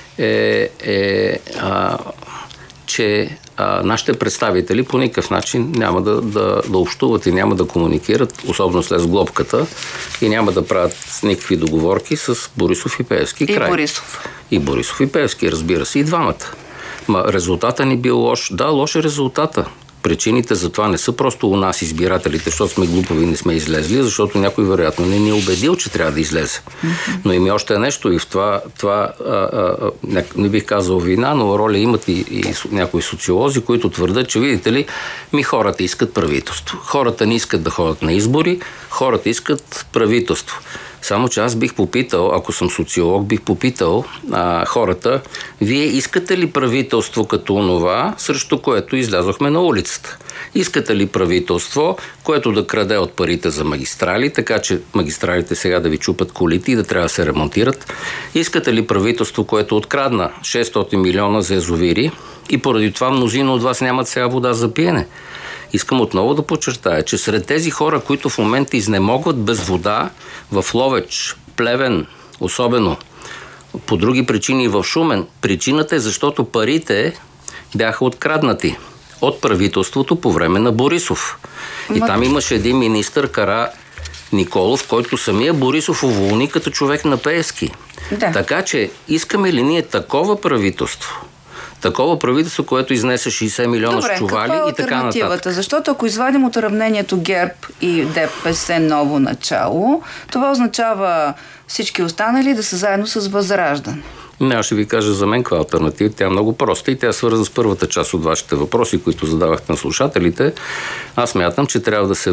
че нашите представители по никакъв начин няма да общуват и няма да комуникират, особено след сглобката, и няма да правят никакви договорки с Борисов и Пеевски. И Борисов и Пеевски, разбира се, и двамата. Резултата ни бил лош. Да, лош е резултата. Причините за това не са просто у нас избирателите, защото сме глупови и не сме излезли, защото някой вероятно не ни е убедил, че трябва да излезе. Но има още нещо и в това не бих казал вина, но роля имат и някои социолози, които твърдят, че видите ли, хората искат правителство. Хората не искат да ходят на избори, хората искат правителство. Само че аз бих попитал, ако съм социолог, бих попитал хората, вие искате ли правителство като онова, срещу което излязохме на улицата? Искате ли правителство, което да краде от парите за магистрали, така че магистралите сега да ви чупат колите и да трябва да се ремонтират? Искате ли правителство, което открадна 600 милиона за язовири и поради това мнозина от вас нямат сега вода за пиене? Искам отново да подчертая, че сред тези хора, които в момента изнемогват без вода в Ловеч, Плевен, особено по други причини в Шумен, причината е защото парите бяха откраднати от правителството по време на Борисов. И там имаше един министър Караниколов, който самия Борисов уволни като човек на Пеевски. Да. Така че искаме ли ние такова правителство? Такова правителство, което изнесе 60 милиона с чували и така нататък. Защото ако извадим от уравнението ГЕРБ и ДПС ново начало, това означава всички останали да са заедно с Възраждане. Не, аз ще ви кажа за мен каква алтернатива. Тя е много проста и тя е свързана с първата част от вашите въпроси, които задавахте на слушателите. Аз мятам, че трябва да се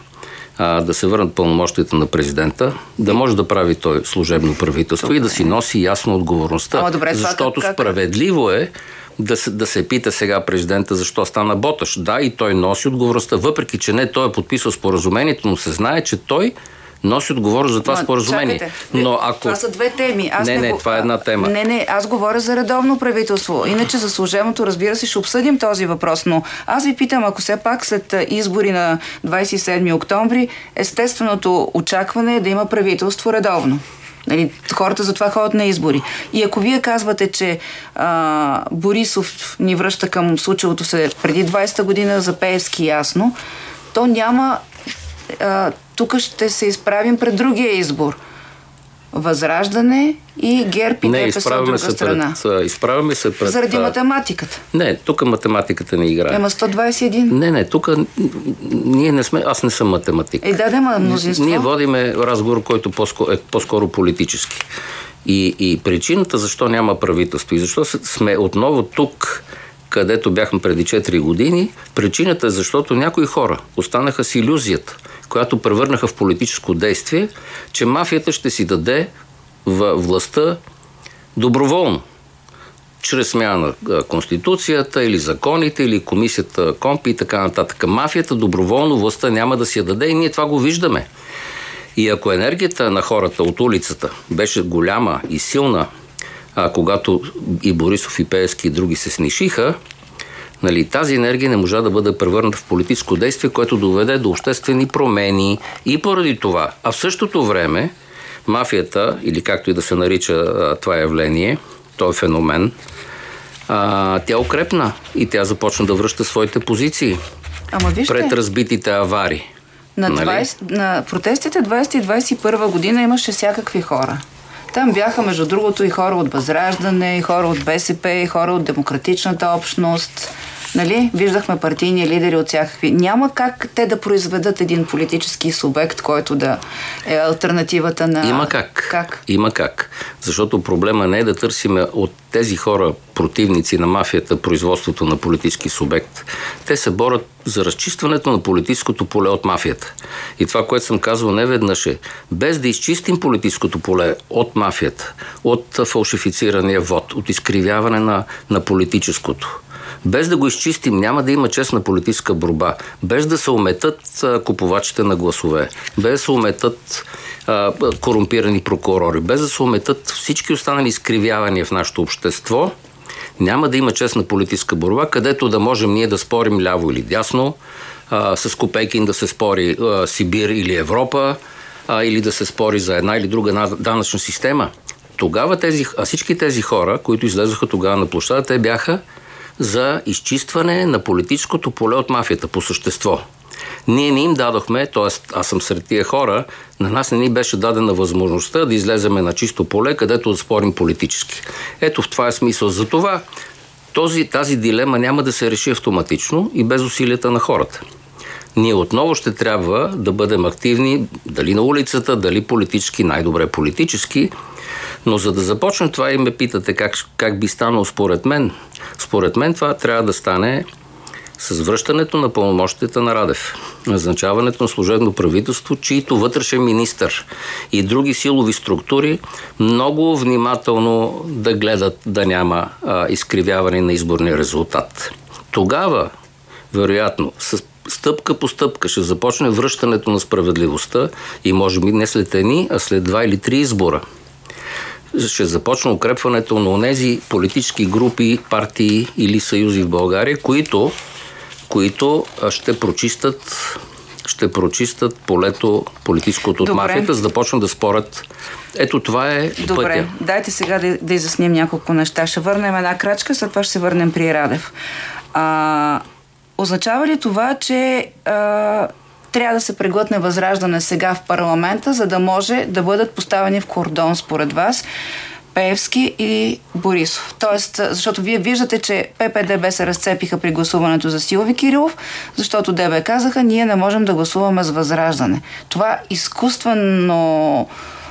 върнат пълномощията на президента, да може да прави той служебно правителство и да си носи ясно отговорността. Защото справедливо е да се пита сега президента защо стана боташ. Да, и той носи отговорността, въпреки че не той е подписал споразумението, но се знае, че той носи отговорност за това споразумение. Но ако... Това са две теми. Това е една тема. Не, аз говоря за редовно правителство. Иначе за служебното, разбира се, ще обсъдим този въпрос. Но аз ви питам, ако все пак след избори на 27 октомври, естественото очакване е да има правителство редовно. Хората затова ходят на избори. И ако вие казвате, че Борисов ни връща към случилото се преди 20-та година, за Пеевски ясно, то няма тук ще се изправим пред другия избор. Възраждане и ГЕРБ и ДПС от друга страна. Изправяме се пред... Заради математиката. Не, тук математиката не играе. Ема 121. Не, тук ние не сме... Аз не съм математик. Мнозинство. Ние водиме разговор, който е по-скоро политически. И причината защо няма правителство и защо сме отново тук, където бяхме преди 4 години, причината е защото някои хора останаха с илюзията, която превърнаха в политическо действие, че мафията ще си даде властта доброволно. Чрез смяна на Конституцията или законите, или комисията КОМПИ и така нататък. Мафията доброволно властта няма да си я даде и ние това го виждаме. И ако енергията на хората от улицата беше голяма и силна, когато и Борисов, и Пеевски, и други се снишиха, тази енергия не можа да бъде превърната в политическо действие, което доведе до обществени промени и поради това. А в същото време мафията, или както и да се нарича това явление, то е феномен, тя укрепна и тя започна да връща своите позиции пред разбитите авари. На протестите 20 и 21 година имаше всякакви хора. Там бяха, между другото, и хора от Възраждане, и хора от БСП, и хора от Демократичната общност. Виждахме партийни лидери от всякакви. Няма как те да произведат един политически субект, който да е алтернативата на... Има как. Защото проблема не е да търсиме от тези хора, противници на мафията, производството на политически субект. Те се борят за разчистването на политическото поле от мафията. И това, което съм казвал неведнъж е, без да изчистим политическото поле от мафията, от фалшифицирания вод, от изкривяване на политическото, без да го изчистим, няма да има честна политическа борба. Без да се уметат купувачите на гласове, без да се уметат корумпирани прокурори, без да се уметат всички останали изкривявания в нашето общество, няма да има честна политическа борба, където да можем ние да спорим ляво или дясно, с Копейкин да се спори Сибир или Европа, или да се спори за една или друга данъчна система. Тогава всички тези хора, които излезоха тогава на площада, те бяха за изчистване на политическото поле от мафията по същество. Ние не им дадохме, т.е. аз съм сред тия хора, на нас не ни беше дадена възможността да излеземе на чисто поле, където да спорим политически. Ето в това е смисъл. За това тази дилема няма да се реши автоматично и без усилията на хората. Ние отново ще трябва да бъдем активни, дали на улицата, дали политически, най-добре политически, но за да започне това и ме питате как би станало според мен. Според мен това трябва да стане с връщането на пълномощията на Радев, назначаването на служебно правителство, чието вътрешен министър и други силови структури много внимателно да гледат да няма изкривяване на изборния резултат. Тогава, вероятно, стъпка по стъпка ще започне връщането на справедливостта и може би не след едни, а след 2 или 3 избора. Ще започне укрепването на онези политически групи, партии или съюзи в България, които ще прочистят полето политическото от мафията, за да почнат да спорят. Ето това е пътя. Добре, дайте сега да изясним няколко неща. Ще върнем една крачка, след това ще се върнем при Радев. Означава ли това, че трябва да се преглътне Възраждане сега в парламента, за да може да бъдат поставени в кордон, според вас, Пеевски и Борисов? Тоест, защото вие виждате, че ПП-ДБ се разцепиха при гласуването за Силови Кирилов, защото ДБ казаха, ние не можем да гласуваме с Възраждане. Това изкуствена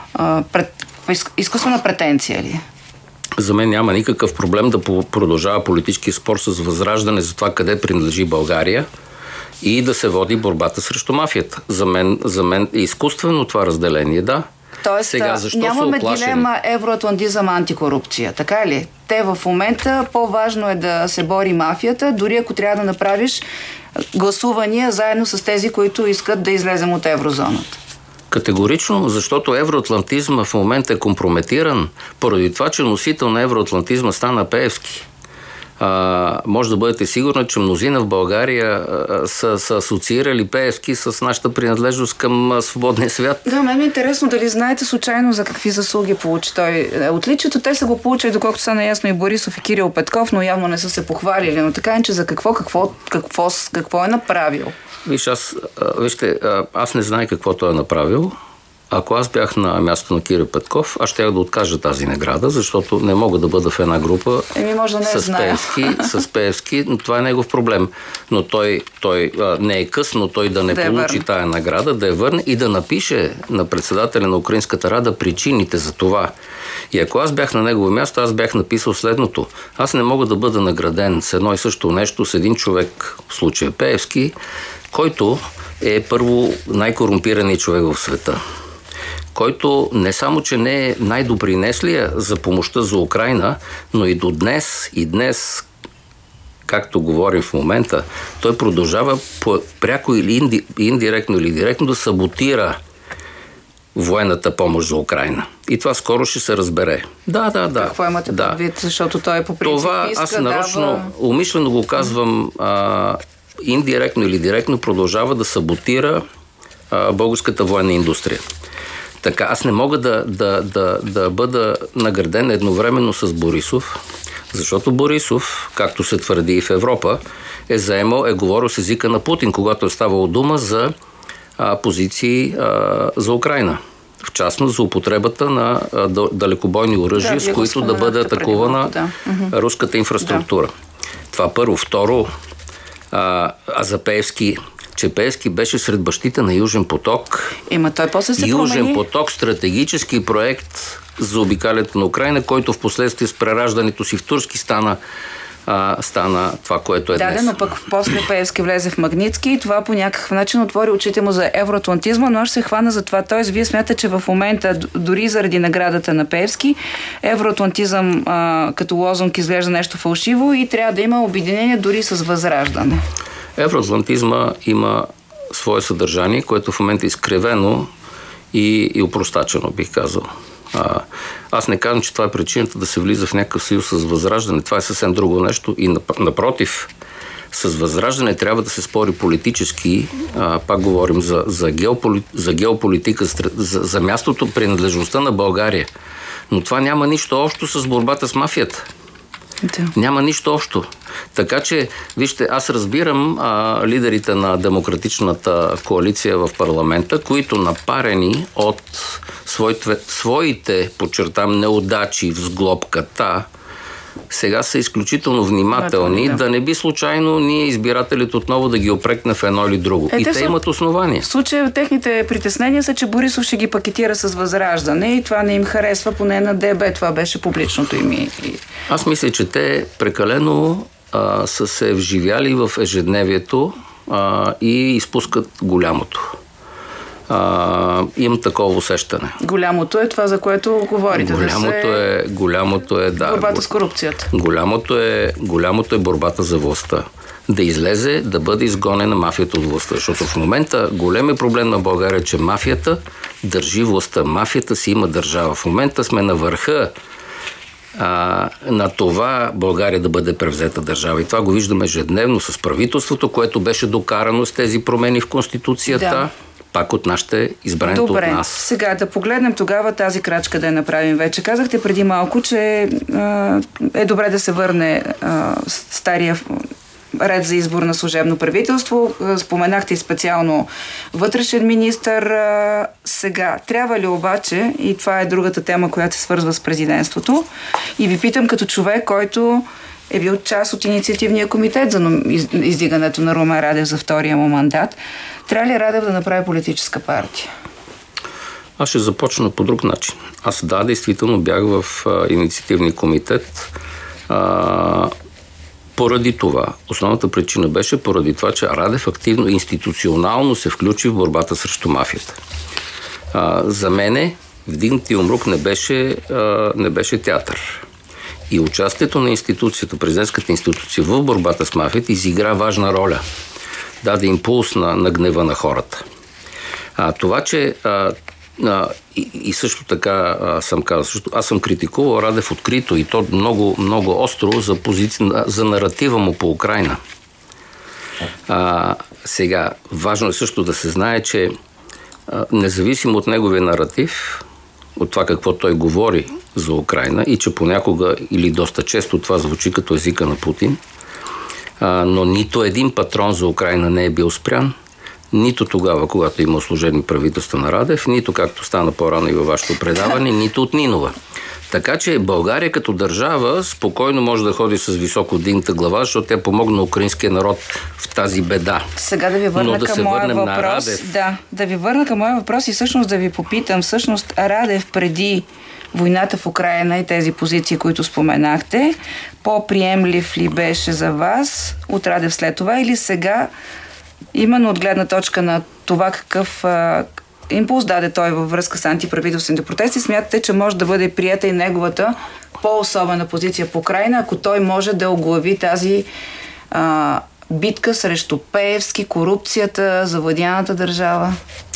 претенция ли? За мен няма никакъв проблем да продължава политически спор с Възраждане за това къде принадлежи България и да се води борбата срещу мафията. За мен е изкуствено това разделение, да. Тоест, нямаме дилема евроатлантизъм, антикорупция, така ли? Те в момента по-важно е да се бори мафията, дори ако трябва да направиш гласувания заедно с тези, които искат да излезем от еврозоната. Категорично, защото евроатлантизма в момента е компрометиран поради това, че носител на евроатлантизма стана Пеевски. може да бъдете сигурни, че мнозина в България са асоциирали Пеевски с нашата принадлежност към свободния свят. Да, мен е интересно дали знаете случайно за какви заслуги получи той. Отличието те са го получили, доколкото са наясно и Борисов и Кирил Петков, но явно не са се похвалили. Но така е, че за какво е направил? Вижте, аз не знае какво той е направил. Ако аз бях на място на Кирил Петков, аз щях да откажа тази награда, защото не мога да бъда в една група с Пеевски, но това е негов проблем. Но той не е късно, той да не получи тая награда, да я върне и да напише на председателя на Украинската рада причините за това. И ако аз бях на негово място, аз бях написал следното. Аз не мога да бъда награден с едно и също нещо с един човек, в случая Пеевски, който е първо най-корумпираният човек в света, който не само, че не е най-допринеслия за помощта за Украйна, но и до днес, както говорим в момента, той продължава пряко или индиректно или директно да саботира военната помощ за Украйна. И това скоро ще се разбере. Да. Какво имате предвид? Защото той по принцип това аз нарочно, умишлено го казвам, индиректно или директно продължава да саботира българската военна индустрия. Така, аз не мога да бъда награден едновременно с Борисов, защото Борисов, както се твърди и в Европа, е говорил с езика на Путин, когато е ставало дума за позиции за Украйна. В частност за употребата на далекобойни оръжия, с които да бъде атакувана руската инфраструктура. Това първо. Второ, за Пеевски, че Пеевски беше сред бащите на Южен поток. Той после се Южен поток, стратегически проект за обикалянето на Украйна, който в последствие с прераждането си в турски стана това, което е днес. Да, но пък после Пеевски влезе в Магнитски и това по някакъв начин отвори очите му за евроатлантизма, но аз ще се хвана за това. Тоест, вие смятате, че в момента, дори заради наградата на Пеевски, евроатлантизъм като лозунг изглежда нещо фалшиво и трябва да има обединение дори с Възраждане. Евроатлантизма има свое съдържание, което в момента е изкривено и опростачено, бих казал. Аз не казвам, че това е причината да се влиза в някакъв съюз с Възраждане. Това е съвсем друго нещо и напротив, с Възраждане трябва да се спори политически. Пак говорим за геополитика, за мястото, принадлежността на България. Но това няма нищо общо с борбата с мафията. Няма нищо общо. Така че, вижте, аз разбирам лидерите на демократичната коалиция в парламента, които напарени от своите, подчертам, неудачи в сглобката, сега са изключително внимателни, да не би случайно ние избирателите отново да ги опрекне в едно или друго. И те имат основание. В случая техните притеснения са, че Борисов ще ги пакетира с Възраждане и това не им харесва, поне на ДБ. Това беше публичното им. Аз мисля, че те прекалено са се вживяли в ежедневието и изпускат голямото. Имам такова усещане. Голямото е това, за което говорите. Голямото е борбата с корупцията. Голямото е борбата за властта. Да излезе, да бъде изгонена мафията от властта. Защото в момента голям проблем на България, че мафията държи властта. Мафията си има държава. В момента сме на върха на това България да бъде превзета държава. И това го виждаме ежедневно с правителството, което беше докарано с тези промени в Конституцията. Да. Пак от нашите, избраните от нас. Сега да погледнем тогава тази крачка да я направим вече. Казахте преди малко, че е добре да се върне стария ред за избор на служебно правителство. Споменахте и специално вътрешен министър. Сега, трябва ли обаче, и това е другата тема, която се свързва с президентството, и ви питам като човек, който е бил част от инициативния комитет за издигането на Румен Радев за втория му мандат, трябва ли Радев да направи политическа партия? Аз ще започна по друг начин. Аз действително бях в инициативния комитет поради това. Основната причина беше поради това, че Радев активно, институционално се включи в борбата срещу мафията. За мене вдигнати умрук не беше театър. И участието на институцията, президентската институция в борбата с мафията изигра важна роля. Даде импулс на гнева на хората. Това, че И също така съм казал, аз съм критикувал Радев открито и то много, много остро за наратива му по Украйна. Сега, важно е също да се знае, че независимо от неговия наратив, от това какво той говори за Украйна и че понякога или доста често това звучи като езика на Путин, но нито един патрон за Украйна не е бил спрян, нито тогава, когато има служебни правителства на Радев, нито както стана по-рано и във вашето предаване, нито от Нинова. Така че България като държава спокойно може да ходи с високо дигната глава, защото тя помогна на украинския народ в тази беда. Сега да ви върна към моя въпрос. Да ви върна към моя въпрос и всъщност да ви попитам. Всъщност Радев преди войната в Украйна и тези позиции, които споменахте, по-приемлив ли беше за вас от Радев след това или сега, именно от гледна точка на това какъв импулс даде той във връзка с антиправителствените протести, смятате, че може да бъде приета и неговата по-особена позиция по Украйна, ако той може да оглави тази битка срещу Пеевски, корупцията, завладяната държава?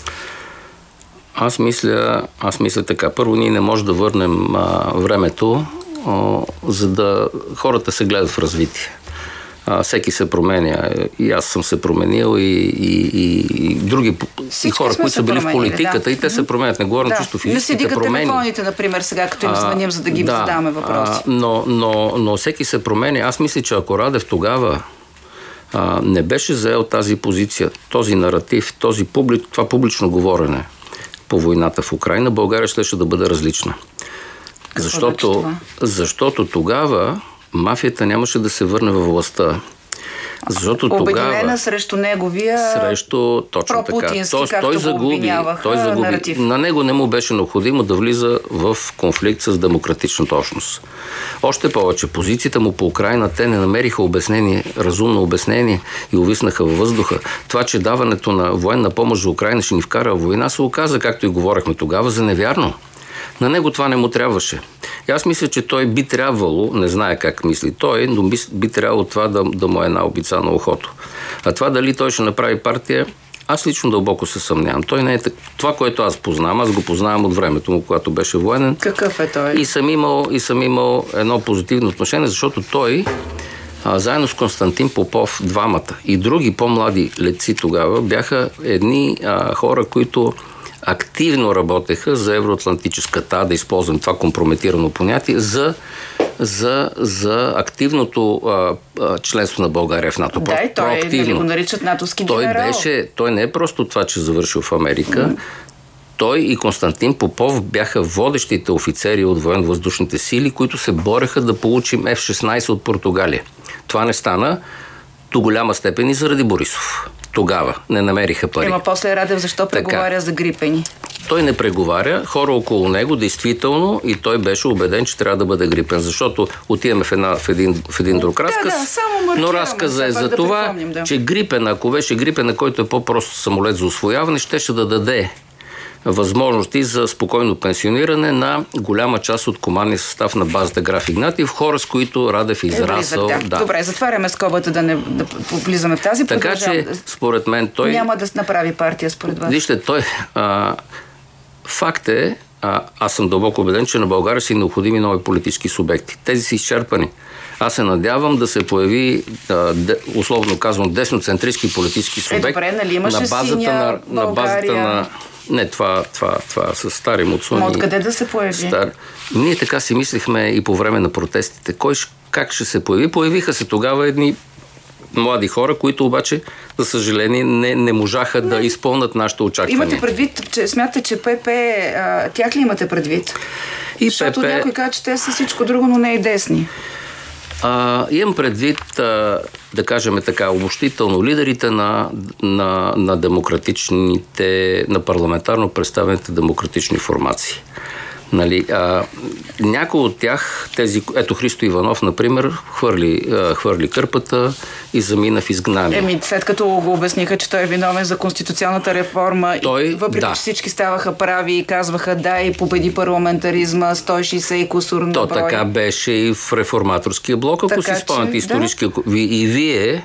Аз мисля така. Първо, ние не можем да върнем времето, за да хората се гледат в развитие. Всеки се променя. И аз съм се променил, и други и хора, които са били в политиката, и те се променят. Не говорим чисто физическите промени. Не си дигат телефоните, например, сега, като им звъним, за да ги задаваме въпроси. Но всеки се променя. Аз мисля, че ако Радев тогава не беше заел тази позиция, този наратив, това публично говорене по войната в Украйна, България ще да бъде различна. Защото тогава мафията нямаше да се върне във властта. Защото обединена срещу неговия точно така. Тоест, той загуби. Наратив. На него не му беше необходимо да влиза в конфликт с демократичната общност. Още повече, позицията му по Украйна, те не намериха разумно обяснение и увиснаха във въздуха. Това, че даването на военна помощ за Украйна ще ни вкара в война, се оказа, както и говорихме тогава, за невярно. На него това не му трябваше. И аз мисля, че той би трябвало, не знае как мисли той, но би трябвало това да му е една обица на ухото. А това дали той ще направи партия, аз лично дълбоко се съмнявам. Той не е това, което аз познавам. Аз го познавам от времето му, когато беше военен. Какъв е той? И съм имал едно позитивно отношение, защото той заедно с Константин Попов, двамата и други по-млади летци тогава бяха едни хора, които активно работеха за евроатлантическата, да използвам това компрометирано понятие, за активното членство на България в НАТО. Да, и той го наричат натовски генерал. Той не е просто това, че завършил в Америка. Той и Константин Попов бяха водещите офицери от военно-въздушните сили, които се бореха да получим F-16 от Португалия. Това не стана до голяма степен и заради Борисов. Тогава не намериха пари. После Радев защо преговаря за Грипени? Той не преговаря, хора около него, действително, и той беше убеден, че трябва да бъде Грипен, защото отиваме в един друг разказ. Но разказа е за това, че Грипен, ако беше Грипен, който е по-просто самолет за усвояване, ще да даде възможности за спокойно пенсиониране на голяма част от командния състав на базата Граф Игнатиев, хора, с които Радев е израсъл. Добре, затваряме скобата да влизаме в тази. Така че, според мен, той няма да направи партия, според вас. Вижте, факт е, аз съм дълбоко убеден, че на България са необходими нови политически субекти. Тези са изчерпани. Аз се надявам да се появи, условно казвам, десноцентристски политически субект. Добре, нали имаше синя България? Не, това са стари муцуни. Но откъде да се появи? Ние така си мислихме и по време на протестите. Как ще се появи? Появиха се тогава едни млади хора, които обаче, за съжаление, не можаха да изпълнат нашите очаквания. Имате предвид, че смятате, че ПП, тях ли имате предвид? Защото някой казва, че те са всичко друго, но не и десни. Имам предвид, да кажем така, обобщително, лидерите на демократичните, на парламентарно представените демократични формации. Нали, някой от тях, ето Христо Иванов, например, хвърли кърпата и замина в изгнание. След като го обясниха, че той е виновен за конституционната реформа, въпреки че всички ставаха прави и казваха да, и победи парламентаризма, 160 и кусур на брой. Така беше и в реформаторския блок, ако си спомняте исторически. И вие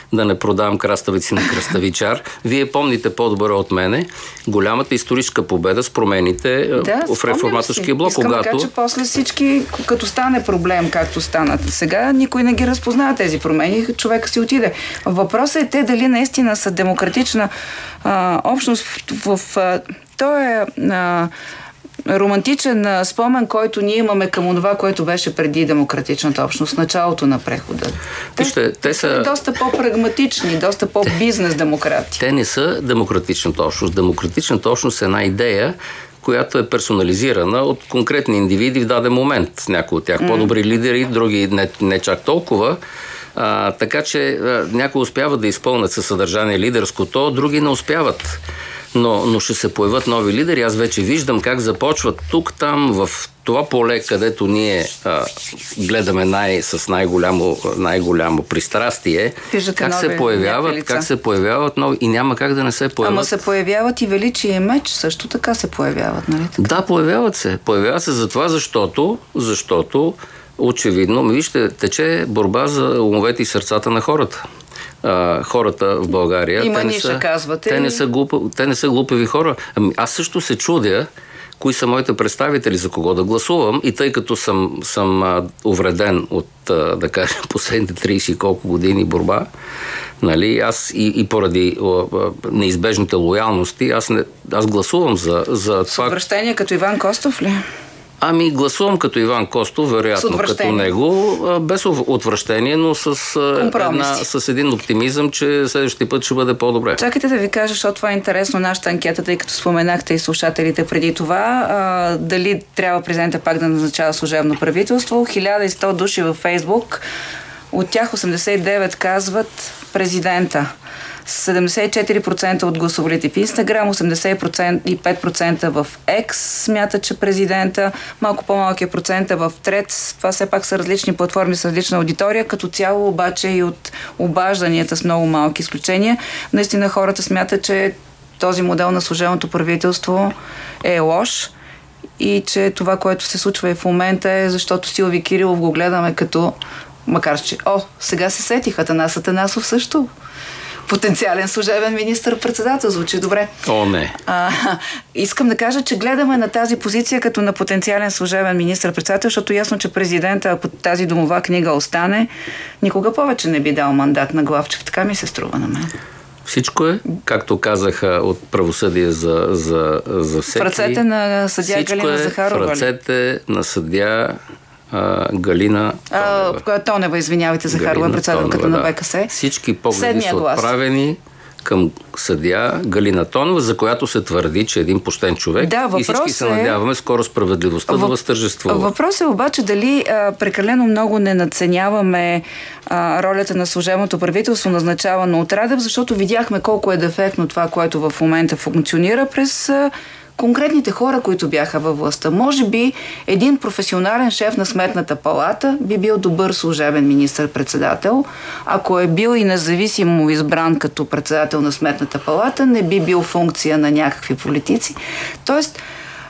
да не продавам краставици на кръставичар. Вие помните по-добре от мене голямата историческа победа с промените в реформаторския блок. Искам да кажа, че после всички, като стане проблем, както станат сега, никой не ги разпознава тези промени, човека си отиде. Въпросът е те дали наистина са демократична общност той е романтичен спомен, който ние имаме към това, което беше преди демократичната общност, началото на прехода. Те са доста по-прагматични, доста по-бизнес демократи. Те не са демократичната общност. Демократичната общност е една идея, която е персонализирана от конкретни индивиди в даден момент. Някои от тях по-добри лидери, други не чак толкова. Така че някои успяват да изпълнят със съдържание лидерското, други не успяват. Но ще се появят нови лидери. Аз вече виждам как започват тук-там в това поле, където ние гледаме с най-голямо пристрастие. Как се появяват нови и няма как да не се появят. Ама се появяват и Величие и Меч също така се появяват, нали? Да, появяват се. Появяват се за това, защото очевидно, вижте, тече борба за умовете и сърцата на хората. Хората в България. Те не са глупави хора. Аз също се чудя кои са моите представители, за кого да гласувам, и тъй като съм увреден от, да кажем, последните 30 и колко години борба, нали, аз и поради неизбежните лоялности, аз гласувам за това. С отвращение като Иван Костов ли? Гласувам като Иван Костов, вероятно като него, без отвращение, но с един оптимизъм, че следващия път ще бъде по-добре. Чакайте да ви кажа, защото това е интересно, нашата анкета, тъй като споменахте и слушателите преди това, дали трябва президента пак да назначава служебно правителство. 1100 души във Фейсбук, от тях 89 казват президента. 74% от гласовалите в Инстаграм, 85% в X смятат, че президента, малко по-малкият процент в Трец. Това все пак са различни платформи с различна аудитория, като цяло обаче и от обажданията с много малки изключения. Наистина хората смятат, че този модел на служебното правителство е лош и че това, което се случва и в момента е, защото Силви Кирилов го гледаме като, макар че, сега се сетих, Атанас Атанасов също потенциален служебен министър-председател. Звучи добре. Не. Искам да кажа, че гледаме на тази позиция като на потенциален служебен министър-председател, защото ясно, че президента, ако тази домова книга остане, никога повече не би дал мандат на Главчев. Така ми се струва на мен. Всичко е, както казаха от правосъдие за всеки. В ръцете на съдия Галина Захарова. В ръцете на съдия Галина Тонева, извинявайте, Захарова, председателката на ВКС. Всички погледи са отправени към съдия Галина Тонева, за която се твърди, че е един почтен човек, и всички се надяваме скоро справедливостта да възтържествува. Въпросът е обаче дали прекалено много не надценяваме ролята на служебното правителство, назначавано от Радев, защото видяхме колко е дефектно това, което в момента функционира през конкретните хора, които бяха във властта. Може би един професионален шеф на Сметната палата би бил добър служебен министър-председател. Ако е бил и независимо избран като председател на Сметната палата, не би бил функция на някакви политици. Тоест,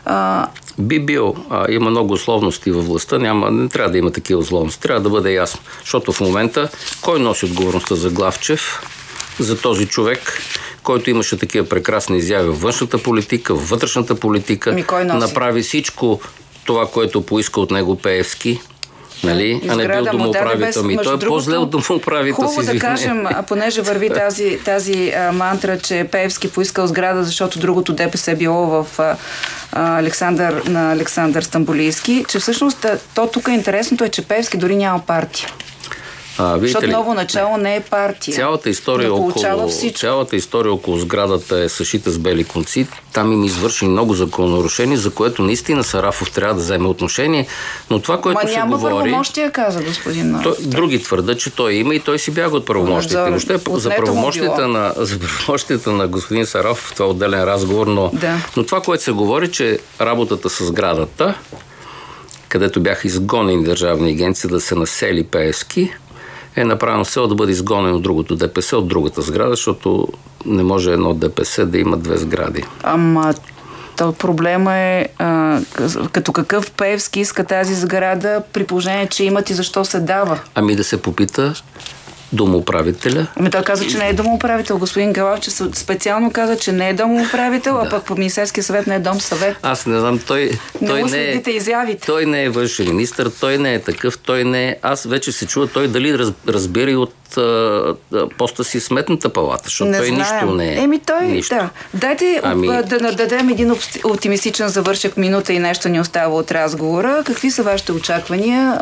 би бил. Има много условности във властта. Не трябва да има такива условности. Трябва да бъде ясно. Защото в момента кой носи отговорността за Главчев? За този човек, който имаше такива прекрасни изяви в външната политика, в вътрешната политика, направи всичко това, което поиска от него Пеевски, нали? А не бил домоуправител. Той е по-зле от домоуправител. Хубаво да кажем, понеже върви тази мантра, че Пеевски поискал сграда, защото другото ДПС било в Александър Стамболийски, че всъщност то тук е интересното е, че Пеевски дори няма партия. Защото ново начало не е партия. Цялата история около сградата е съшита с бели конци. Там им извърши много закононарушения, за което наистина Сарафов трябва да вземе отношение. Но това, което се говори... няма правомощия, каза господин. Други твърдят, че той има и той си бяга от правомощите. За правомощията на господин Сарафов, това е отделен разговор, но това, което се говори, че работата с сградата, където бяха изгонени държавни агенции да се насели Пеевски, е направено цел да бъде изгонен от другото ДПС, от другата сграда, защото не може едно ДПС да има две сгради. То проблема е като какъв Пеевски иска тази сграда, при положение, че имат и защо се дава. Да се попита домоуправителя. Той каза, че не е домоуправител. Господин Галавчев специално каза, че не е домоуправител, а пък по Министерския съвет не е домсъвет. Аз не знам, той не е външен министър, той не е такъв, той не е... Аз вече се чува той дали разбира и от поста си Сметната палата, защото той нищо не е. Да. Дайте да дадем един оптимистичен завършек, минута и нещо ни остава от разговора. Какви са вашите очаквания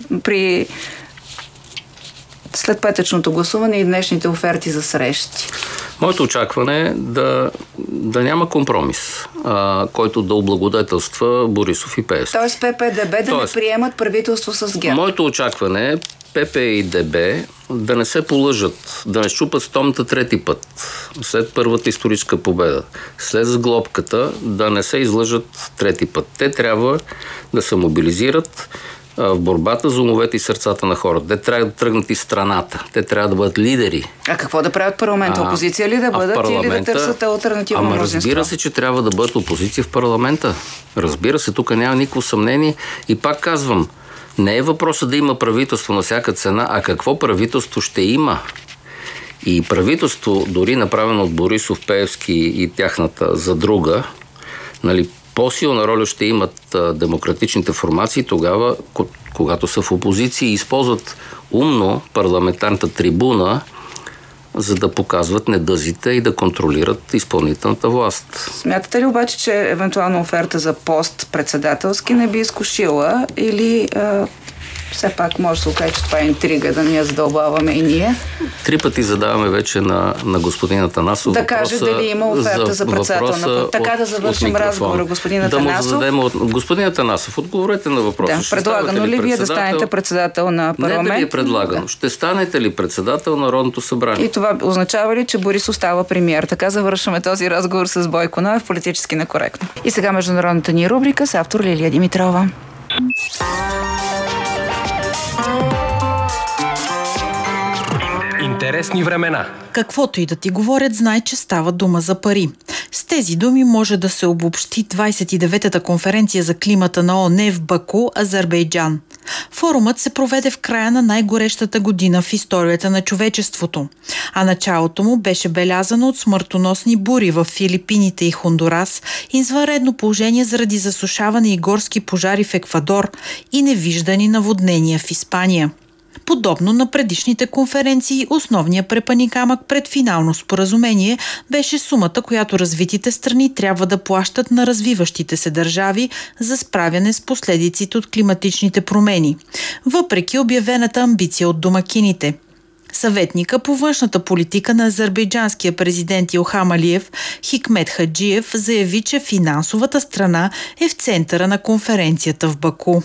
след петъчното гласуване и днешните оферти за срещи? Моето очакване е да няма компромис, който да облагодетелства Борисов и Пеевски. Тоест ПП-ДБ да не приемат правителство с ГЕРБ. Моето очакване е ПП и ДБ да не се полъжат, да не щупат стомната трети път, след първата историческа победа, след сглобката, да не се излъжат трети път. Те трябва да се мобилизират в борбата за умовете и сърцата на хората. Те трябва да тръгнат из страната. Те трябва да бъдат лидери. А какво да правят парламента? Опозиция ли да бъдат или да търсят алтернативно мнозинство? Разбира се, че трябва да бъдат опозиция в парламента. Разбира се, тук няма никакво съмнение. И пак казвам, не е въпросът да има правителство на всяка цена, а какво правителство ще има. И правителство, дори направено от Борисов, Пеевски и тяхната задруга, по-силна роля ще имат демократичните формации тогава, когато са в опозиция и използват умно парламентарната трибуна, за да показват недъзите и да контролират изпълнителната власт. Смятате ли обаче, че евентуална оферта за пост председателски не би изкушила или все пак може да се окаже, че това е интрига, да ни я задълбаваме и ние? 3 пъти задаваме вече на господин Атанасов да каже дали има оферта за председател. Така да завършим разговора, господин Атанасов. Господин Атанасов, отговорете на въпроса. Да, предлагано ли вие да станете председател на парламент? Не да ви е предлагано. Ще станете ли председател на Народното събрание? И това означава ли, че Борисов става премиер? Така завършваме този разговор с Бойко Ноев, политически некоректно. И сега международната ни рубрика с автор Лилия Димитрова. Интересни времена. Каквото и да ти говорят, знай, че става дума за пари. С тези думи може да се обобщи 29-та конференция за климата на ООН в Баку, Азербайджан. Форумът се проведе в края на най-горещата година в историята на човечеството, а началото му беше белязано от смъртоносни бури в Филипините и Хондурас, извънредно положение заради засушаване и горски пожари в Еквадор и невиждани наводнения в Испания. Подобно на предишните конференции, основният препъни камък пред финално споразумение беше сумата, която развитите страни трябва да плащат на развиващите се държави за справяне с последиците от климатичните промени, въпреки обявената амбиция от домакините. Съветника по външната политика на азербайджанския президент Илхам Алиев Хикмет Хаджиев заяви, че финансовата страна е в центъра на конференцията в Баку.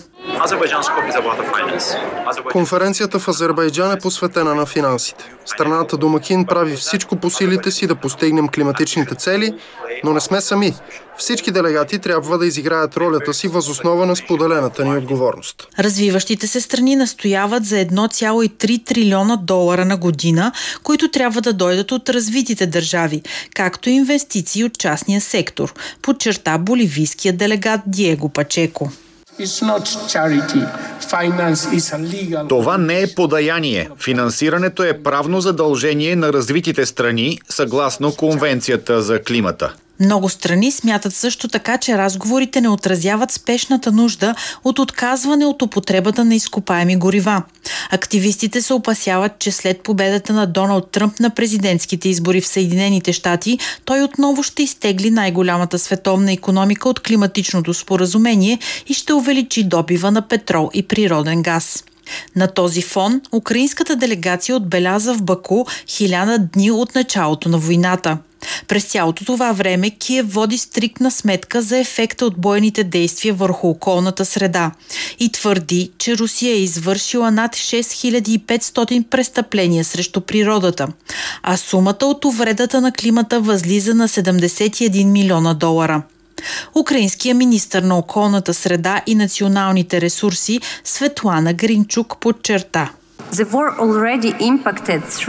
Конференцията в Азербайджан е посветена на финансите. Страната домакин прави всичко по силите си да постигнем климатичните цели, но не сме сами. Всички делегати трябва да изиграят ролята си въз основа на споделената ни отговорност. Развиващите се страни настояват за 1,3 трилиона долара на година, които трябва да дойдат от развитите държави, както и инвестиции от частния сектор, подчерта боливийският делегат Диего Пачеко. Това не е подаяние. Финансирането е правно задължение на развитите страни, съгласно Конвенцията за климата. Много страни смятат също така, че разговорите не отразяват спешната нужда от отказване от употребата на изкопаеми горива. Активистите се опасяват, че след победата на Доналд Тръмп на президентските избори в Съединените щати, той отново ще изтегли най-голямата световна икономика от климатичното споразумение и ще увеличи добива на петрол и природен газ. На този фон украинската делегация отбеляза в Баку 1000 дни от началото на войната. През цялото това време Киев води стриктна сметка за ефекта от бойните действия върху околната среда и твърди, че Русия е извършила над 6500 престъпления срещу природата, а сумата от увредата на климата възлиза на 71 милиона долара. Украинският министър на околната среда и националните ресурси Светлана Гринчук подчерта.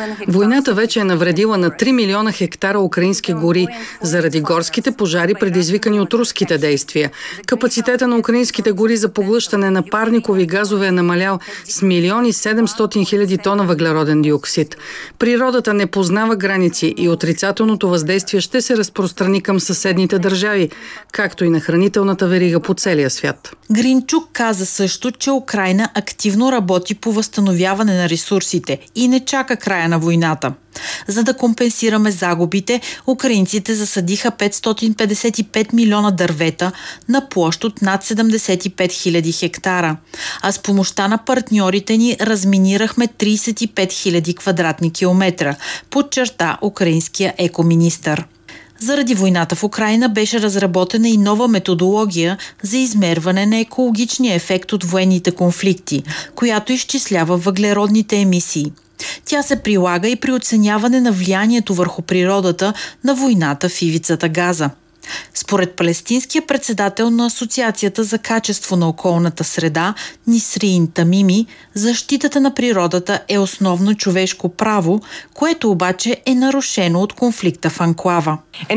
Войната вече е навредила на 3 милиона хектара украински гори заради горските пожари, предизвикани от руските действия. Капацитета на украинските гори за поглъщане на парникови газове е намалял с 1 700 хиляди тона въглероден диоксид. Природата не познава граници и отрицателното въздействие ще се разпространи към съседните държави, както и на хранителната верига по целия свят. Гринчук каза също, че Украйна активно работи по възстановяване на ресурсите и не чака края на войната. За да компенсираме загубите, украинците засадиха 555 милиона дървета на площ от над 75 хиляди хектара. А с помощта на партньорите ни разминирахме 35 хиляди квадратни километра, подчерта украинския екоминистър. Заради войната в Украйна беше разработена и нова методология за измерване на екологичния ефект от военните конфликти, която изчислява въглеродните емисии. Тя се прилага и при оценяване на влиянието върху природата на войната в ивицата Газа. Според палестинския председател на Асоциацията за качество на околната среда Нисрин Тамими, защитата на природата е основно човешко право, което обаче е нарушено от конфликта в анклава.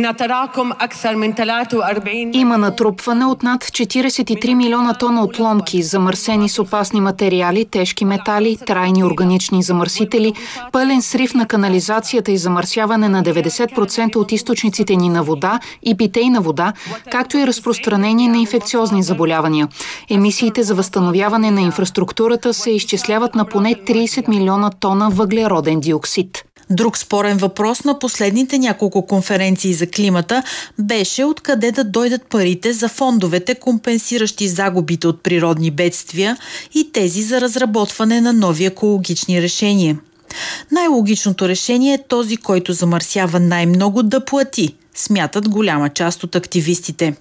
Има натрупване от над 43 милиона тона отломки, замърсени с опасни материали, тежки метали, трайни органични замърсители, пълен срив на канализацията и замърсяване на 90% от източниците ни на вода и питейна вода, както и разпространение на инфекциозни заболявания. Емисиите за възстановяване на инфраструктурата се изчисляват на поне 30 милиона тона въглероден диоксид. Друг спорен въпрос на последните няколко конференции за климата беше откъде да дойдат парите за фондовете, компенсиращи загубите от природни бедствия и тези за разработване на нови екологични решения. Най-логичното решение е този, който замърсява най-много, да плати, смятат голяма част от активистите.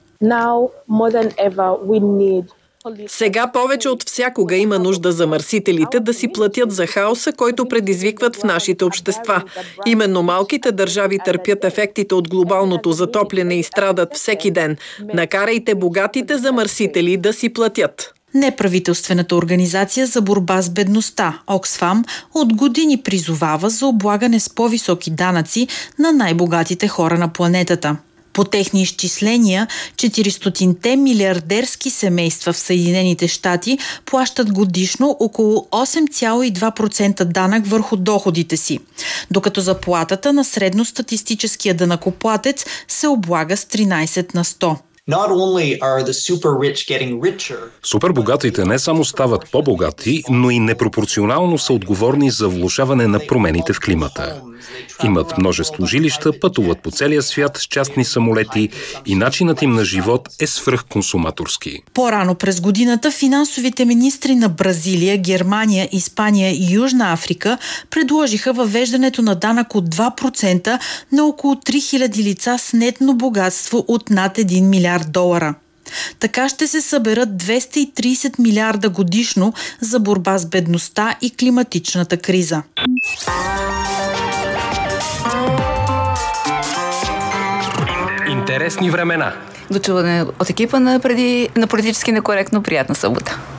Сега повече от всякога има нужда замърсителите да си платят за хаоса, който предизвикват в нашите общества. Именно малките държави търпят ефектите от глобалното затопляне и страдат всеки ден. Накарайте богатите замърсители да си платят. Неправителствената организация за борба с бедността, Оксфам, от години призовава за облагане с по-високи данъци на най-богатите хора на планетата. По техни изчисления, 400-те милиардерски семейства в Съединените щати плащат годишно около 8,2% данък върху доходите си, докато заплатата на средностатистическия данъкоплатец се облага с 13 на 100. Супербогатите не само стават по-богати, но и непропорционално са отговорни за влошаване на промените в климата. Имат множество жилища, пътуват по целия свят с частни самолети и начинът им на живот е свръхконсуматорски. По-рано през годината финансовите министри на Бразилия, Германия, Испания и Южна Африка предложиха въвеждането на данък от 2% на около 3000 лица с нетно богатство от над 1 милиард долара. Така ще се съберат 230 милиарда годишно за борба с бедността и климатичната криза. Интересни времена. До чуване от екипа на Политически некоректно. Приятна събота.